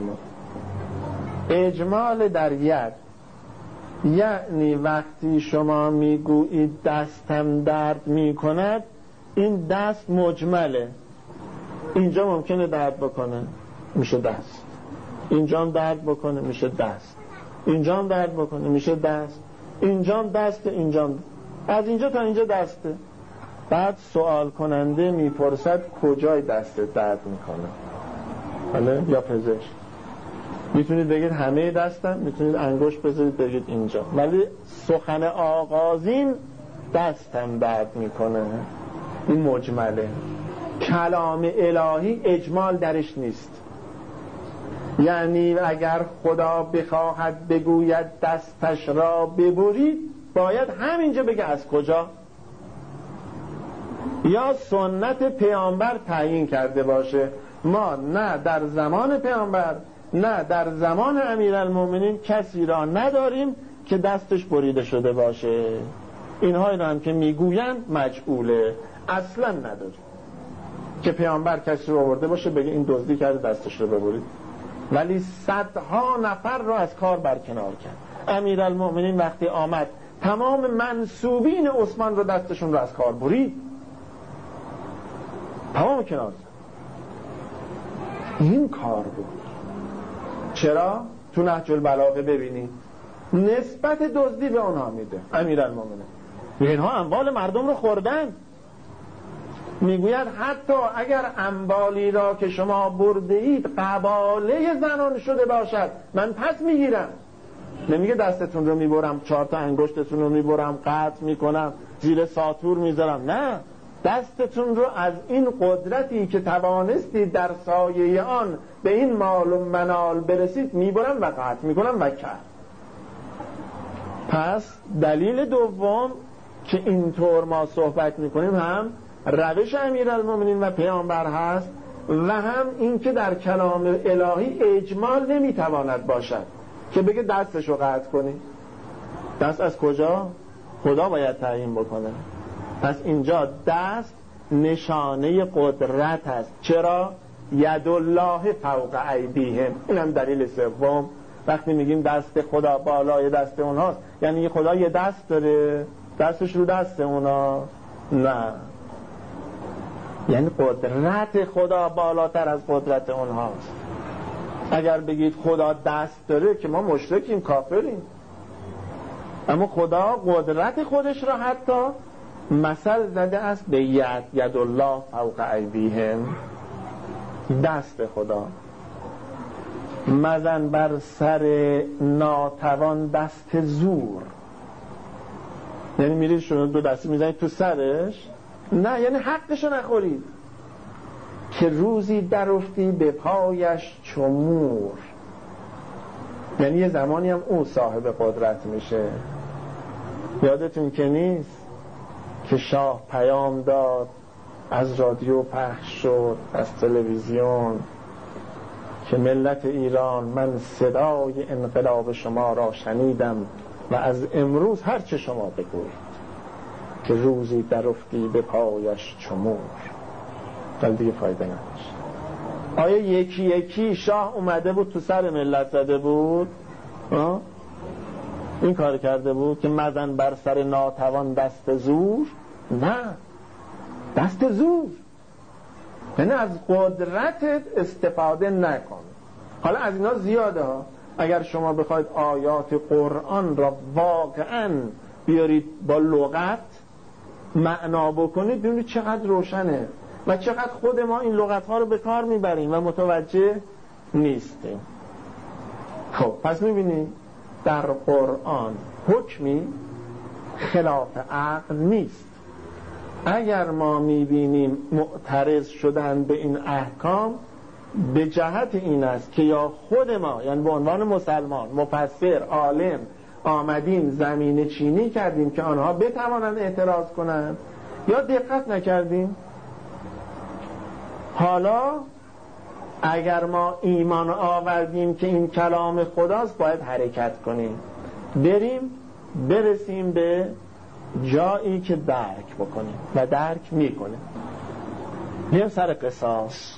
S1: اجمال در ید یعنی وقتی شما میگویید دستم درد میکند، این دست مجمله، اینجا ممکنه درد بکنه میشه دست، اینجا هم درد بکنه میشه دست، اینجا هم درد بکنه میشه دست، اینجا هم دسته، اینجا هم، از اینجا تا اینجا دسته. بعد سوال کننده میپرسد کجای دست درد میکنه؟ حالا یا پزشک میتونید بگید همه دستم، میتونید انگشت بذارید بگید اینجا، ولی سخن آغازین دستم درد میکنه، این مجمله. کلام الهی اجمال درش نیست. یعنی اگر خدا بخواهد بگوید دستش را ببرید، باید همینجا بگه از کجا، یا سنت پیامبر تعیین کرده باشه. ما نه در زمان پیامبر نه در زمان امیرالمومنین کسی را نداریم که دستش بریده شده باشه. اینها اینا هم که میگوین مجعوله، اصلا نداریم که پیامبر کسی رو آورده باشه بگه این دزدی کرده دستش رو ببرید. ولی صدها نفر رو از کار برکنار کرد. امیرالمومنین وقتی آمد تمام منسوبین عثمان رو دستشون رو از کار برید، تمام کنار. این کار بود. چرا؟ تو نهج البلاغه ببینید نسبت دزدی به اونها میده امیرالمومنین. اینها اموال مردم رو خوردن. میگوید حتی اگر اموالی را که شما برده اید قباله زنان شده باشد، من پس میگیرم. نمیگه دستتون رو میبرم، چهار تا انگشتتون رو میبرم، قطع میکنم، زیر ساطور میذارم. نه، دستتون رو از این قدرتی که توانستید در سایه آن به این مال و منال برسید میبرم و قطع میکنم و کرد. پس دلیل دوم که اینطور ما صحبت میکنیم هم روش امیرالمومنین و پیامبر هست، و هم این که در کلام الهی اجمال نمیتواند باشد که بگه دستشو قطع کنی. دست از کجا؟ خدا باید تعیین بکنه. پس اینجا دست نشانه قدرت است. چرا؟ ید الله فوق ایدیهم. این هم دلیل سوم. وقتی میگیم دست خدا بالای دست اونهاست، یعنی خدا یه دست داره، دستش رو دست اونا؟ نه، یعنی قدرت خدا بالاتر از قدرت اونهاست. اگر بگید خدا دست داره که ما مشرکیم، کافریم. اما خدا قدرت خودش را حتی مثل زده است به ید ید الله فوق ایدیهم. دست خدا. مزن بر سر ناتوان دست زور، یعنی میرید شما دو دستی میزنید تو سرش، نه یعنی حقشو نخورید، که روزی در افتی به پایش چو مور، یعنی یه زمانی هم اون صاحب قدرت میشه. یادتون که نیست که شاه پیام داد، از رادیو پخش شد، از تلویزیون، که ملت ایران من صدای انقلاب شما را شنیدم و از امروز هر چه شما بگویید، که روزی در افتی به پایش چو مور. ولی دیگه فایده نداشت. آیا یکی یکی شاه اومده بود تو سر ملت زده بود؟ آه؟ این کار کرده بود که مزن بر سر ناتوان دست زور؟ نه، دست زور یعنی از قدرتت استفاده نکن. حالا از اینا زیاده ها. اگر شما بخواید آیات قرآن را واقعا بیارید با لغت معنا بکنید، ببینید چقدر روشنه و چقدر خود ما این لغت ها رو به کار میبریم و متوجه نیستیم. خب پس میبینید در قرآن حکمی خلاف عقل نیست. اگر ما میبینیم معترض شدن به این احکام، به جهت این است که یا خود ما، یعنی به عنوان مسلمان، مفسر، عالم، آمدیم زمینه چینی کردیم که آنها بتوانند اعتراض کنند، یا دقت نکردیم. حالا اگر ما ایمان آوردیم که این کلام خداست، باید حرکت کنیم، بریم برسیم به جایی که درک بکنیم و درک میکنیم. میریم سر قصاص.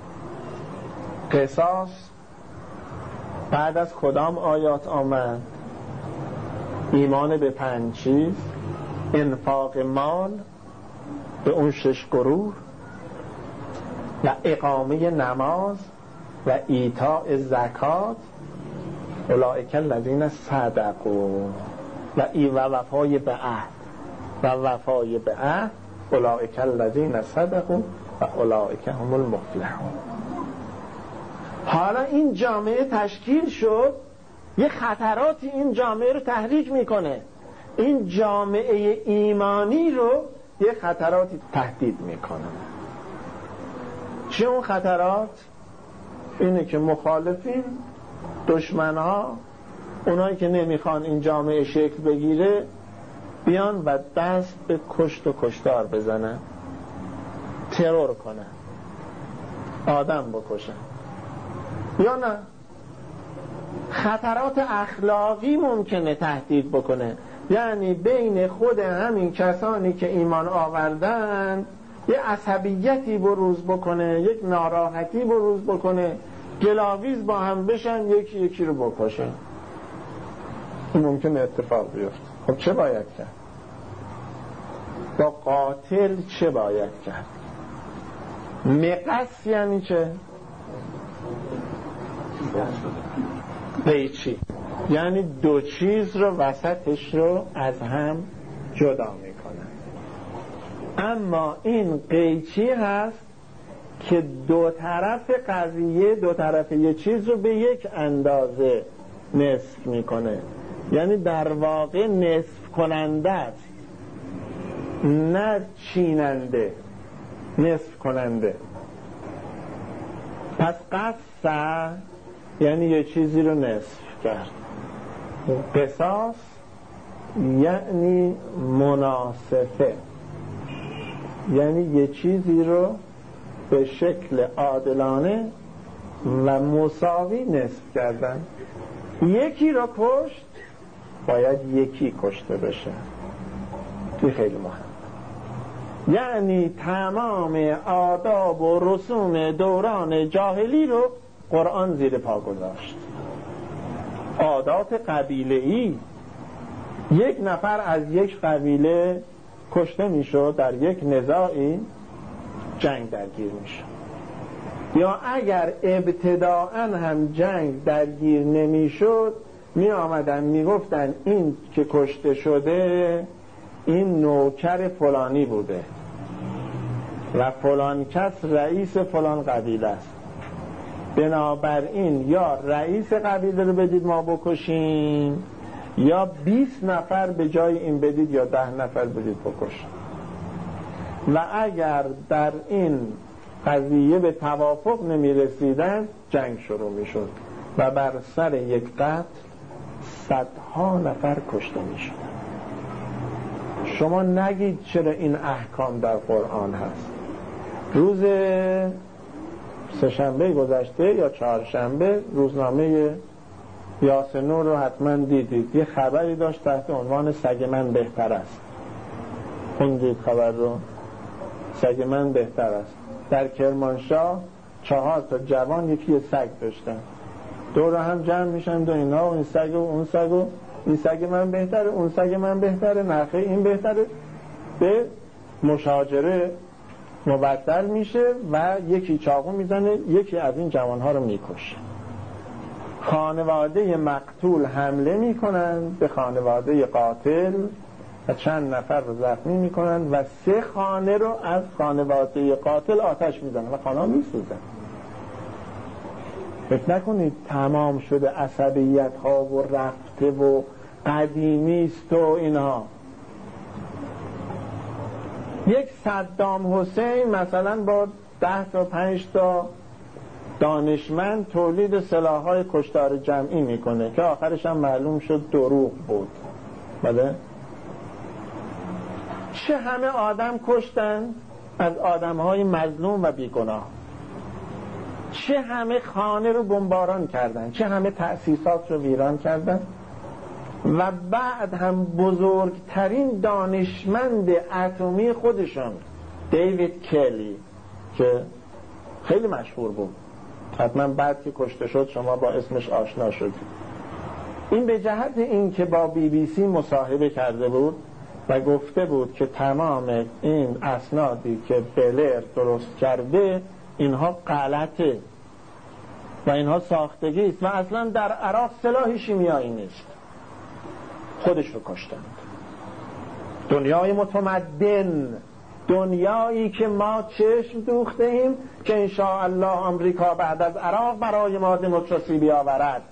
S1: قصاص بعد از کدام آیات آمد؟ ایمان به پنج چیز، انفاق مال به اون شش گروه و اقامه نماز و ایتاء زکات، اولئک الذین صدقوا و ای و وفای به عهد و وفای به عهد، اولئک الذین صدقوا و اولئک هم المفلحون. حالا این جامعه تشکیل شد، یه خطراتی این جامعه رو تحریک میکنه. این جامعه ایمانی رو یه خطراتی تهدید میکنه. چه اون خطرات؟ اینه که مخالفین، دشمنها، اونایی که نمیخوان این جامعه شکل بگیره، بیان و دست به کشت و کشتار بزنن، ترور کنن، آدم بکشن. یا نه، خطرات اخلاقی ممکنه تهدید بکنه، یعنی بین خود همین کسانی که ایمان آوردن یه عصبیتی بروز بکنه، یک ناراحتی بروز بکنه، گلاویز با هم بشن، یکی یکی رو بکشن. این ممکنه اتفاق بیفته. خب چه باید کرد؟ با قاتل چه باید کرد؟ مقص یعنی چه؟ قیچی، یعنی دو چیز رو وسطش رو از هم جدا میکنن. اما این قیچی هست که دو طرف قضیه، دو طرف یه چیز رو به یک اندازه نصف میکنه، یعنی در واقع نصف کننده است، نه چیننده، نصف کننده. پس قصه یعنی یه چیزی رو نصف کرد. قصاص یعنی مناسفه، یعنی یه چیزی رو به شکل عادلانه و مساوی نصف کردن. یکی رو کشت، باید یکی کشته بشه. این خیلی مهم. یعنی تمام آداب و رسوم دوران جاهلی رو قرآن زیر پا گذاشت. عادات قبیله‌ای، یک نفر از یک قبیله کشته میشد، در یک نزاعی جنگ درگیر میشد، یا اگر ابتداءً هم جنگ درگیر نمیشد، می آمدن می گفتن این که کشته شده این نوکر فلانی بوده و فلان کس رئیس فلان قبیله است. بنابراین یا رئیس قبیله رو بدید ما بکشیم، یا بیست نفر به جای این بدید یا ده نفر بدید بکشیم. و اگر در این قضیه به توافق نمی رسیدن جنگ شروع می شد و بر سر یک قتل صدها نفر کشته می شد. شما نگید چرا این احکام در قرآن هست. روز سه‌شنبه گذشته یا چهارشنبه روزنامه یاسنور رو حتما دیدید، یه خبری داشت تحت عنوان سگ من بهتر است. خوندید خبر رو؟ سگ من بهتر است. در کرمانشاه چهار تا جوان یکی سگ داشتن، دور هم جمع میشن دو اینا و این سگ و اون سگ و این سگ من بهتره، اون سگ من بهتره، نخه این بهتره، به مشاجره مبدل میشه و یکی چاقو میزنه، یکی از این جوانها رو میکشه. خانواده مقتول حمله میکنن به خانواده قاتل و چند نفر رو زخمی میکنن و سه خانه رو از خانواده قاتل آتش میزنن و خانه ها میسوزن. فکر نکنید تمام شده عصبیت ها و رفته و قدیمی است و اینها. یک صدام حسین مثلا با ده تا پنج تا دانشمند تولید سلاح‌های کشتار جمعی میکنه که آخرش هم معلوم شد دروغ بود. بله؟ چه همه آدم کشتن از آدم‌های مظلوم و بیگناه، چه همه خانه رو بمباران کردن، چه همه تأسیسات رو ویران کردن و بعد هم بزرگترین دانشمند اتمی خودشون دیوید کلی که خیلی مشهور بود، حتما بعد که کشته شد شما با اسمش آشنا شدید، این به جهت این که با بی بی سی مصاحبه کرده بود و گفته بود که تمام این اسنادی که بلر درست کرده اینها غلطه و اینها ساختگی است و اصلا در عراق سلاح شیمیایی نیست، خودش رو کشتند. دنیای متمدن، دنیایی که ما چشم دوخته ایم که انشاءالله آمریکا بعد از عراق برای ما دموکراسی بیاورد،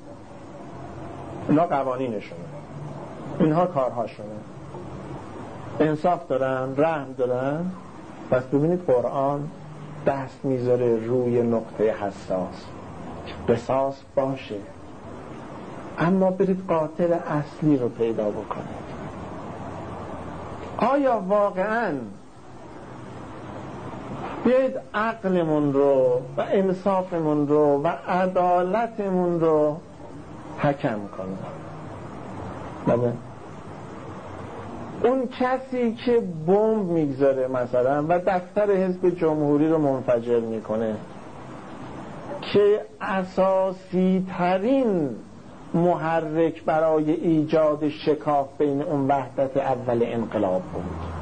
S1: اینا قوانینشونه، اینها کارهاشونه، انصاف دارن، رحم دارن. پس ببینید قرآن دست میذاره روی نقطه حساس، قصاص باشه اما برید قاتل اصلی رو پیدا بکنید. آیا واقعاً بیایید عقلمون رو و انصافمون رو و عدالتمون رو حکم کنیم؟ بله؟ اون کسی که بمب میگذاره مثلا و دفتر حزب جمهوری رو منفجر میکنه که اساسی ترین محرک برای ایجاد شکاف بین اون وحدت اول انقلاب بود،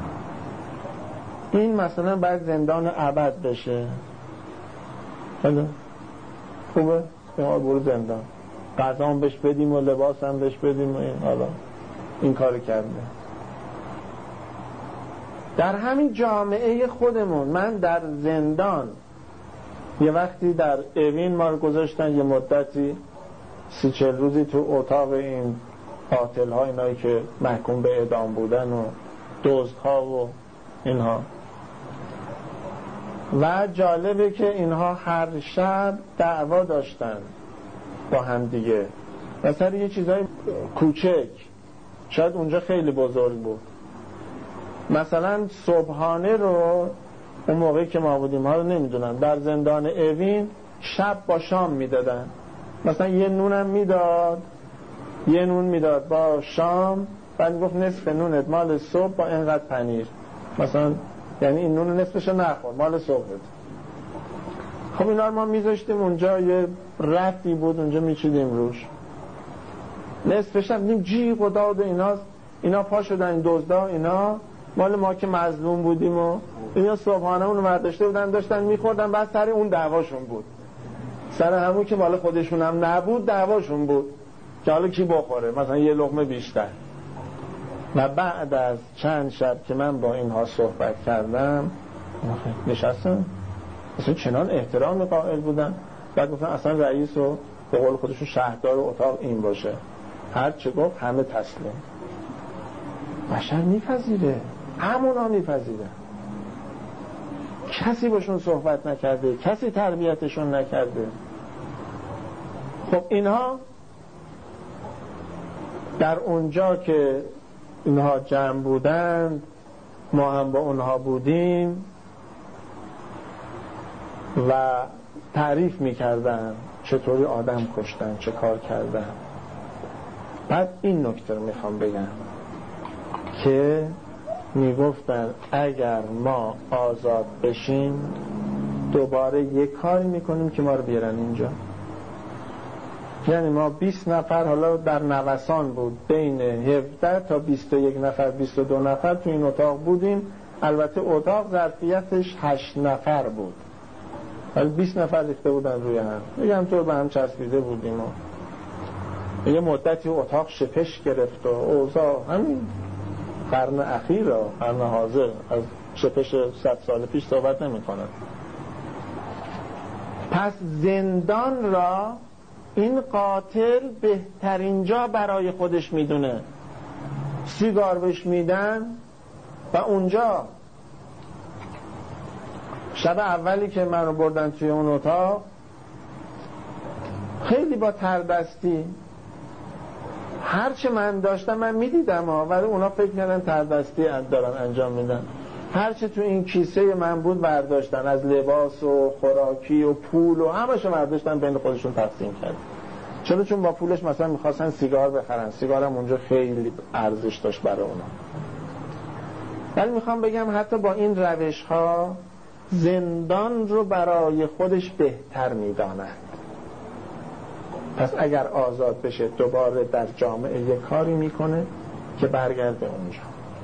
S1: این مثلا باید زندان ابد بشه؟ بله خوبه؟ ما برو زندان، غذا هم بهش بدیم و لباس هم بهش بدیم و این حالا این کار کرده. در همین جامعه خودمون، من در زندان یه وقتی در اوین ما رو گذاشتن یه مدتی سی چل روزی تو اتاق این قاتل ها، اینایی که محکوم به اعدام بودن و دزد ها و اینها، و جالبه که اینها هر شب دعوا داشتن با هم دیگه و سر یه چیزای کوچک، شاید اونجا خیلی بزرگ بود. مثلا صبحانه رو اون موقعی که ما بودیم ها رو نمیدونم، در زندان اوین شب با شام میدادن، مثلا یه نونم میداد، یه نون میداد با شام، بعد گفت نصف نونت مال صبح با اینقدر پنیر، مثلا یعنی این نون نصفشو نخور مال صبحت. خب اینا رو ما میذاشتیم اونجا، یه رفتی بود اونجا میچیدیم روش، نصفش هم نیم جیغ و داد و ایناست. اینا پا شدن دزدا، اینا مال ما که مظلوم بودیم و اینا صبحانه اونو برداشته بودن داشتن میخوردن، بعد سر اون دعواشون بود، سر همون که مال خودشون هم نبود دعواشون بود که حالا کی بخوره مثلا یه لقمه بیشتر. و بعد از چند شب که من با اینها صحبت کردم نشستم، مثلا چنان احترام قائل بودن بعد گفتن اصلا رئیس و به قول خودشون شهردار اتاق این باشه، هر چه گفت همه تسلیم. بشر میپذیره، همونا میپذیره. کسی باشون صحبت نکرده، کسی تربیتشون نکرده. خب اینها در اونجا که اینها جمع بودند، ما هم با اونها بودیم و تعریف میکردن چطوری آدم کشتن، چه کار کردن. بعد این نکته رو میخوام بگم که میگفتن اگر ما آزاد بشیم دوباره یک کاری میکنیم که ما رو بیارن اینجا. یعنی ما بیست نفر، حالا در نوسان بود، بین هفده تا بیست و یک نفر، بیست و دو نفر تو این اتاق بودیم. البته اتاق ظرفیتش هشت نفر بود، ولی بیست نفر ریخته بودن روی هم، دیگه همطور به هم چسبیده بودیم و یه مدتی اتاق شپش گرفت و اوضاع همین قرن اخیر و قرن حاضر، از شپش صد سال پیش صحبت نمی کنن. پس زندان را این قاتل بهترین جا برای خودش میدونه. سیگار بهش میدن و اونجا شب اولی که من رو بردن توی اون اتاق خیلی با تردستی، هرچه من داشتم من میدیدم ها، ولی اونا فکر کردن تردستی دارن انجام میدن. هرچه تو این کیسه من بود برداشتن، از لباس و خوراکی و پول و همشو برداشتن بین خودشون تقسیم کرد. چرا؟ چون با پولش مثلا میخواستن سیگار بخرن، سیگارم اونجا خیلی ارزش داشت برای اونا. ولی میخوام بگم حتی با این روش ها زندان رو برای خودش بهتر میدانند. پس اگر آزاد بشه دوباره در جامعه یک کاری میکنه که برگرده اونجا.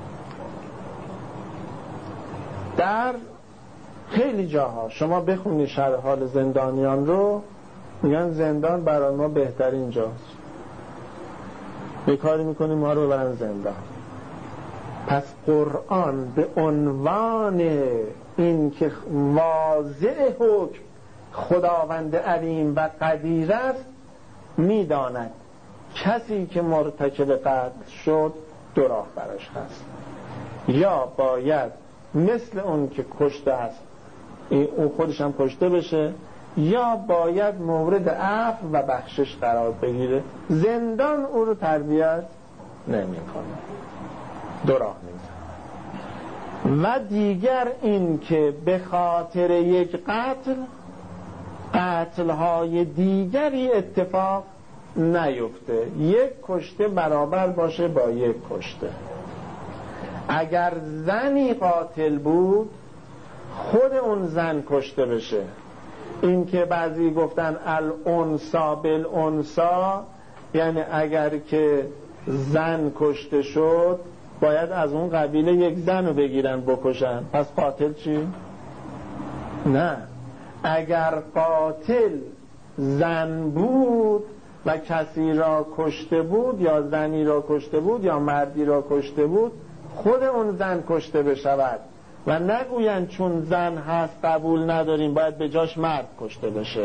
S1: در خیلی جاها شما بخونید شرح حال زندانیان رو، میگن زندان برای ما بهترین جاست، یه کاری میکنیم ما رو ببرن زندان. پس قرآن به عنوان این که واضح حکم خداوند علیم و قدیر است میداند کسی که مرتکب قتل شد دو راه براش هست، یا باید مثل اون که کشته است او خودش هم کشته بشه، یا باید مورد عفو و بخشش قرار بگیره. زندان او رو تربیت نمی‌کنه، دو راه می‌ذاره. و دیگر این که به خاطر یک قتل قتل‌های دیگری اتفاق نیفته، یک کشته برابر باشه با یک کشته. اگر زنی قاتل بود خود اون زن کشته بشه. این که بعضی گفتن الانسا بالانسا، یعنی اگر که زن کشته شد باید از اون قبیله یک زن رو بگیرن بکشن، پس قاتل چی؟ نه، اگر قاتل زن بود و کسی را کشته بود، یا زنی را کشته بود یا مردی را کشته بود، خود اون زن کشته بشود و نگوین چون زن هست قبول نداریم باید به جاش مرد کشته بشه.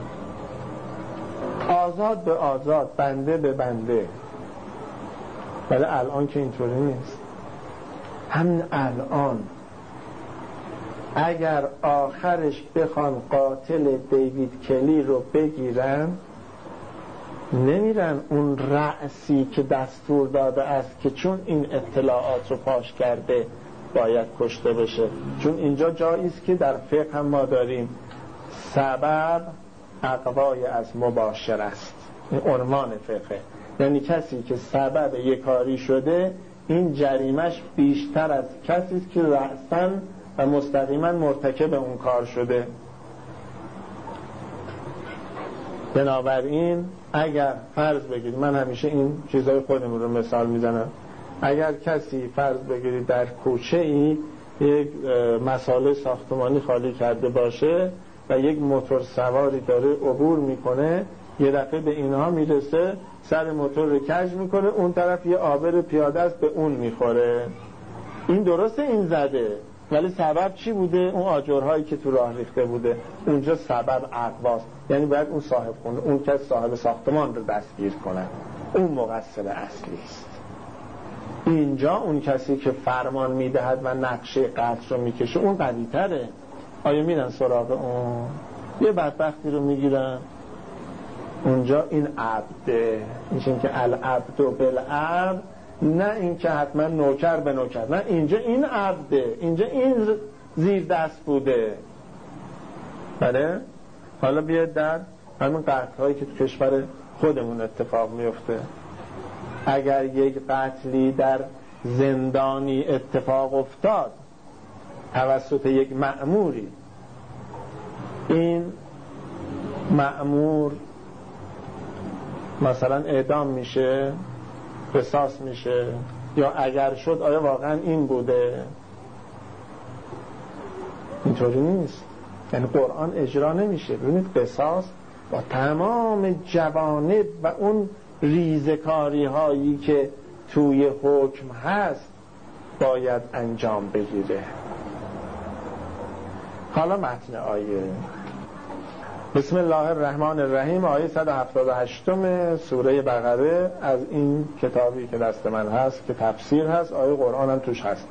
S1: آزاد به آزاد، بنده به بنده. ولی الان که اینطوری نیست. همین الان اگر آخرش بخوان قاتل دیوید کلی رو بگیرن، نمیرن اون رأسی که دستور داده است که چون این اطلاعات رو پاش کرده باید کشته بشه. چون اینجا جایی است که در فقه هم ما داریم سبب اقوای از مباشر است، این عنوان فقه. یعنی کسی که سبب یک کاری شده این جریمش بیشتر از کسی است که رأساً و مستقیما مرتکب اون کار شده. بنابراین اگر فرض بگیرید، من همیشه این چیزای خودم رو مثال میزنم، اگر کسی فرض بگیرید در کوچه ای یک مساله ساختمانی خالی کرده باشه و یک موتور سواری داره عبور میکنه، یه دفعه به اینها میرسه، سر موتور رو کج میکنه، اون طرف یه آبر پیاده است به اون میخوره. این درسته این زده، ولی سبب چی بوده؟ اون آجرهایی که تو راه ریخته بوده. اونجا سبب اقواست، یعنی باید اون صاحب خونه، اون کس صاحب ساختمان رو دستگیر کنن، اون مقصر اصلی است. اینجا اون کسی که فرمان میدهد و نقشه قطع رو میکشه اون قوی تره. آیا میرن سراغ اون؟ یه بدبختی رو میگیرن. اونجا این عبده، میشه که العبد و بالعبد، نه این که حتما نوکر به نوکر، نه، اینجا این عبده، اینجا این زیر دست بوده. بله. حالا بیاد در همین قتل هایی که تو کشور خودمون اتفاق میفته. اگر یک قتلی در زندانی اتفاق افتاد توسط یک مأموری، این مأمور مثلا اعدام میشه، قصاص میشه، یا اگر شد آیا واقعا این بوده؟ اینطوری نیست. یعنی قرآن اجرا نمیشه. ببینید قصاص با تمام جوانب و اون ریزکاری هایی که توی حکم هست باید انجام بگیره. حالا متن آیه. بسم الله الرحمن الرحیم، آیه صد و هفتاد و هشت سوره بقره از این کتابی که دست من هست که تفسیر هست، آیه قرآن هم توش هست.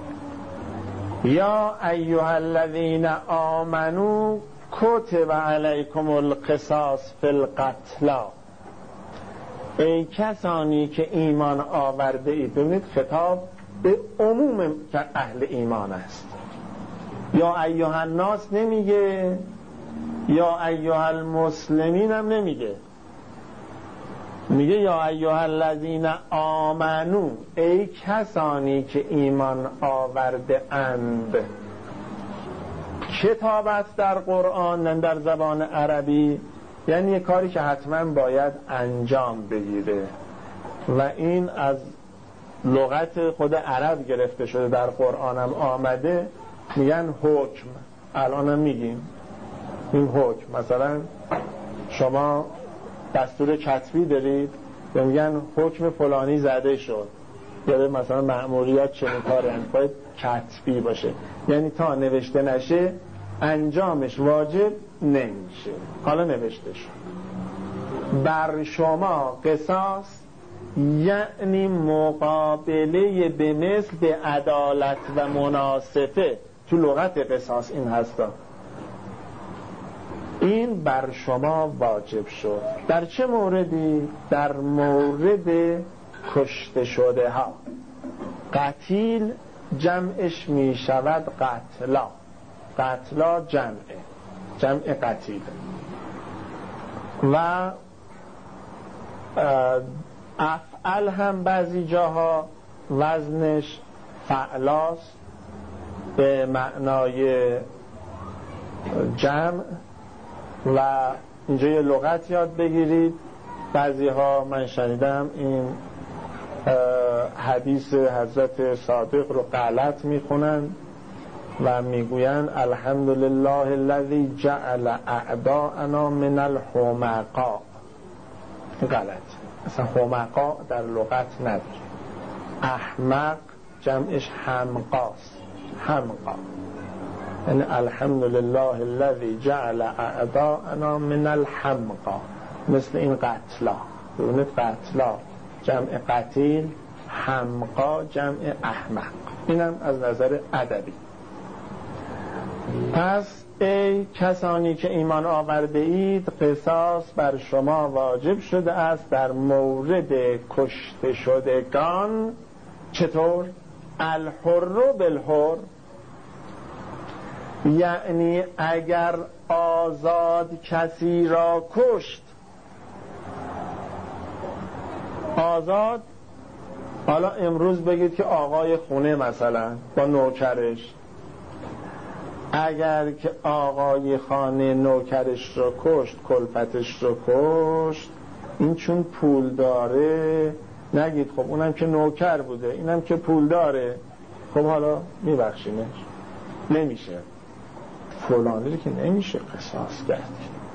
S1: یا ایها الذین آمنو کتب علیکم القصاص فی القتلی، ای کسانی که ایمان آورده اید. ببینید خطاب به عموم اهل ایمان است. یا ایها الناس نمیگه، یا ایها المسلمین هم نمیگه، میگه یا ایها الذین آمنو، ای کسانی که ایمان آورده اند. کتاب است در قرآن، در زبان عربی، یعنی یه کاری که حتما باید انجام بگیره و این از لغت خود عرب گرفته شده، در قرآن هم آمده. میگن حکم، الان هم میگیم این حکم. مثلا شما دستور کتبی دارید و میگن حکم فلانی زده شد، یا مثلا مأموریت چنین کاری باید کتبی باشه، یعنی تا نوشته نشه انجامش واجب نمیشه. حالا نوشته شد بر شما قصاص، یعنی مقابله به مثل به عدالت و مناسبه. تو لغت قصاص این هستا، این بر شما واجب شد. در چه موردی؟ در مورد کشته شده ها. قتیل جمعش می شود قتلا، قتلا جمعه، جمع قتیل. و افعل هم بعضی جاها وزنش فعلاست به معنای جمع. و اینجا یه لغت یاد بگیرید. بعضی ها من شنیدم این حدیث حضرت صادق رو غلط میخونن و میگوین الحمدلله الذی جعل اعداءنا من الحمقاء. غلط، اصلا حمقاء در لغت نداره. احمق جمعش حمقاست، حمقا. یعنی الحمدلله الذی جعل اعداءنا من الحمقا، مثل این قتلا. ببینید قتلا جمع قتیل، حمقا جمع احمق. اینم از نظر ادبی. پس ای کسانی که ایمان آورده اید، قصاص بر شما واجب شده است در مورد کشته شدگان. چطور؟ الحر بالحر، یعنی اگر آزاد کسی را کشت. آزاد، حالا امروز بگید که آقای خونه مثلا با نوکرش، اگر که آقای خانه نوکرش رو کشت، کلفتش رو کشت، این چون پول داره نگید خب اونم که نوکر بوده، اینم که پول داره، خب حالا میبخشیمش. نمیشه، فلانی که نمیشه قصاص کرد.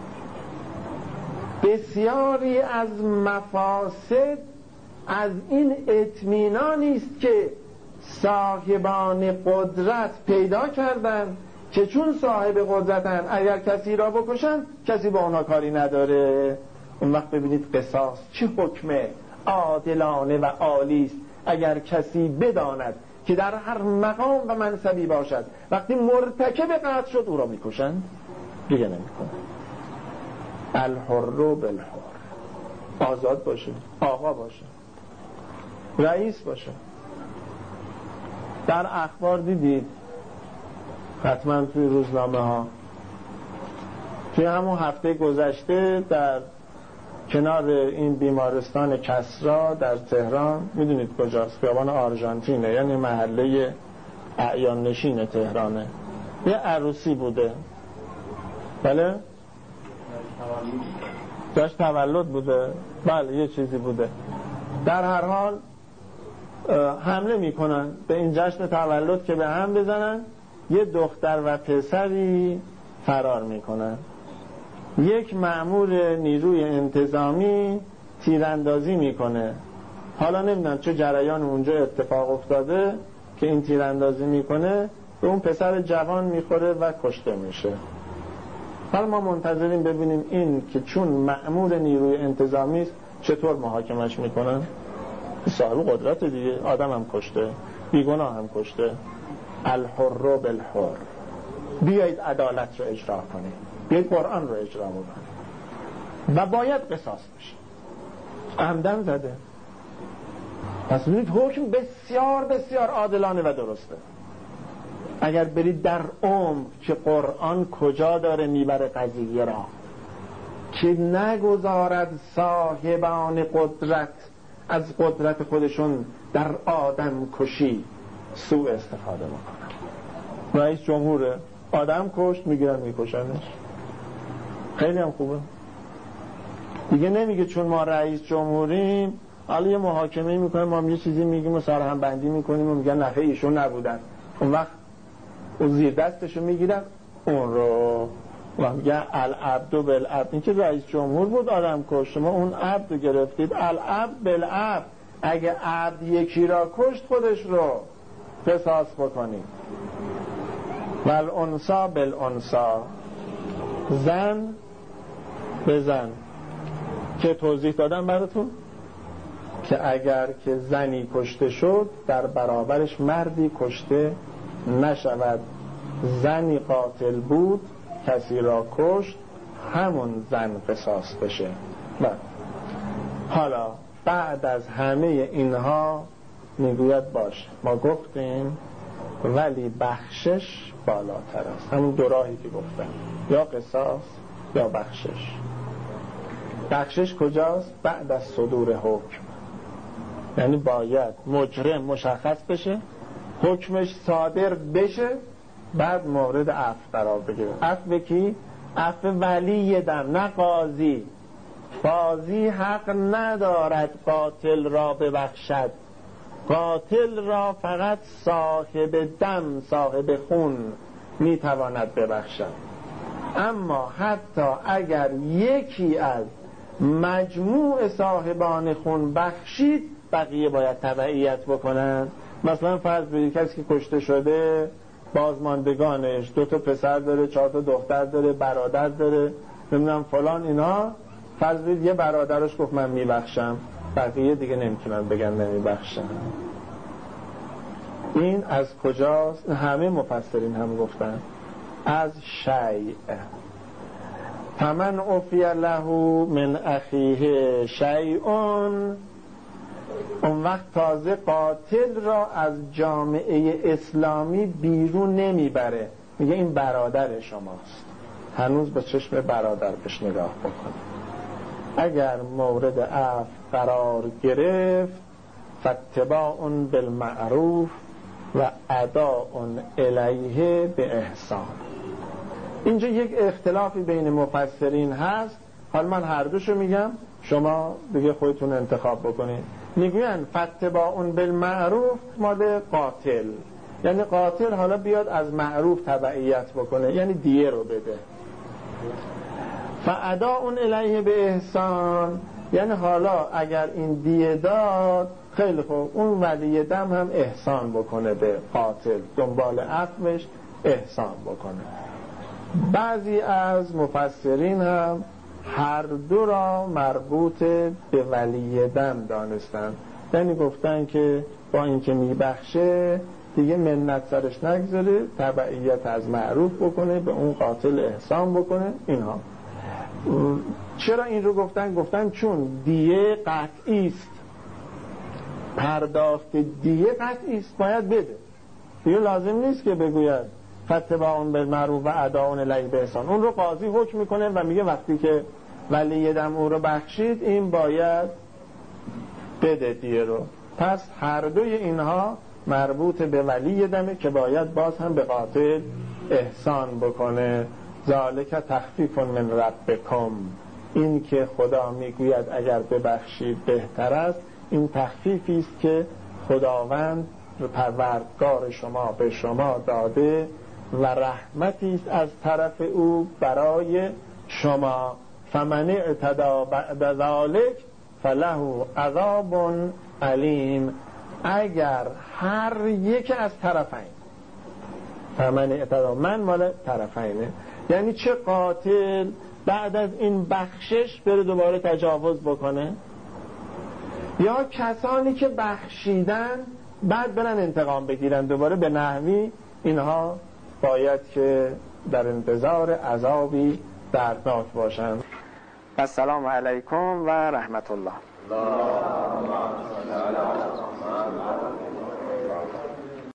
S1: بسیاری از مفاسد از این اطمینانی است که صاحبان قدرت پیدا کردن که چون صاحب قدرتن اگر کسی را بکشن کسی با اونا کاری نداره. اون وقت ببینید قصاص چه حکمه عادلانه و عالی است. اگر کسی بداند که در هر مقام و منصبی باشد وقتی مرتکب قتل شد او را میکشند دیگه نمیکنند. الحر بالحر، آزاد باشه، آقا باشه، رئیس باشه. در اخبار دیدید حتما توی روزنامه ها، توی همون هفته گذشته در کنار این بیمارستان کسرا در تهران، میدونید کجاست؟ خیابان آرژانتینه، یعنی محله اعیان نشین تهرانه. یه عروسی بوده، بله؟ داشت تولد بوده، بله یه چیزی بوده. در هر حال حمله میکنن به این جشن تولد که به هم بزنن، یه دختر و پسری فرار میکنن. یک مأمور نیروی انتظامی تیراندازی میکنه. حالا نمیدونم چه جریان اونجا اتفاق افتاده که این تیراندازی میکنه، به اون پسر جوان میخوره و کشته میشه. حالا ما منتظریم ببینیم این که چون مأمور نیروی انتظامی است چطور محاکمش میکنن. صاحب قدرت دیگه، آدم هم کشته، بیگناه هم کشته. الحر بالحر، بیایید عدالت رو اجرا کنیم، بیایید قرآن رو اجرا بکنیم و باید قصاص بشه. عمدن زده. پس ببینید حکم بسیار بسیار عادلانه و درسته. اگر برید در عمق که قرآن کجا داره میبره قضیه را که نگذارد صاحبان قدرت از قدرت خودشون در آدم کشی سوء استفاده میکنن. رئیس جمهوره، آدم کشت، میگیرن میکشنش. خیلی هم خوبه دیگه. نمیگه چون ما رئیس جمهوریم حالا یه محاکمه میکنیم، ما هم یه چیزی میگیم و سرهم بندی میکنیم و میگن نفع ایشون نبودن. اون وقت اون زیر دستشو میگیرن اون رو و میگن العبد بالعبد. این که رئیس جمهور بود آدم کشت، ما اون عبد رو گرفتید. العبد بالعبد، اگه عبد یکی را کشت خودش رو قصاص بکنید. والانثى بالانثى، زن به زن، که توضیح دادم براتون که اگر که زنی کشته شد در برابرش مردی کشته نشود. زنی قاتل بود کسی را کشت، همون زن قصاص بشه. بله. حالا بعد از همه اینها میگوید باشه ما گفتیم ولی بخشش بالاتر است. همون دو راهی که گفتم، یا قصاص یا بخشش. بخشش کجاست؟ بعد از صدور حکم، یعنی باید مجرم مشخص بشه، حکمش صادر بشه، بعد مورد عفو قرار بگیره. عفو کی؟ عفو ولی دم، نه قاضی. قاضی حق ندارد قاتل را ببخشد. قاتل را فقط صاحب دم، صاحب خون میتواند ببخشد. اما حتی اگر یکی از مجموع صاحبان خون بخشید، بقیه باید تبعیت بکنن. مثلا فرض بدید کسی که کشته شده بازماندگانش دو تا پسر داره، چهار تا دختر داره، برادر داره، نمیدونم فلان، اینا فرض بدید یه برادرش گفت من میبخشم، بقیه دیگه نمیتونن بگن نمیبخشم. این از کجاست؟ همه مفسرین هم گفتن از شیء. فمن عفی له من اخیه شیء، اون وقت تازه قاتل را از جامعه اسلامی بیرون نمیبره، میگه این برادر شماست، هنوز به چشم برادر بهش نگاه بکنه. اگر مورد عفو قرار گرفت فاتباع بالمعروف و اداء الیه به احسان. اینجا یک اختلافی بین مفسرین هست، حالا من هر دوشو میگم، شما دیگه خودتون انتخاب بکنید. میگوین فاتباع بالمعروف مال قاتل، یعنی قاتل حالا بیاد از معروف تبعیت بکنه، یعنی دیه رو بده. فاداء الیه به احسان، یعنی حالا اگر این دیه داد خیلی خوب، اون ولی دم هم احسان بکنه به قاتل، دنبال عفوش احسان بکنه. بعضی از مفسرین هم هر دو را مربوط به ولی دم دانستن، یعنی گفتن که با اینکه میبخشه دیگه منت سرش نگذاره، تبعیت از معروف بکنه، به اون قاتل احسان بکنه. اینها چرا این رو گفتن؟ گفتن چون دیه قطعی است، پرداخت دیه قطعی است، باید بده دیگه، لازم نیست که بگوید فتباع بالمعروف و اداء الیه باحسان. اون رو قاضی حکم میکنه و میگه وقتی که ولی دم او رو بخشید این باید بده دیه رو. پس هر دوی اینها مربوط به ولی دمه که باید باز هم به قاتل احسان بکنه. ذالک تخفیف من ربکم، این که خدا میگوید اگر ببخشید بهتر است، این تخفیفی است که خداوند پروردگار شما به شما داده و رحمتی است از طرف او برای شما. فمن اعتدی بعد ذلک فله عذاب علیم. اگر هر یک از طرفین، فمن اعتدی، من مال طرفینه، یعنی چه قاتل بعد از این بخشش بره دوباره تجاوز بکنه، یا کسانی که بخشیدن بعد برن انتقام بگیرن دوباره به نحوی، اینها باید که در انتظار عذابی دردناک باشند. السلام علیکم و رحمت الله.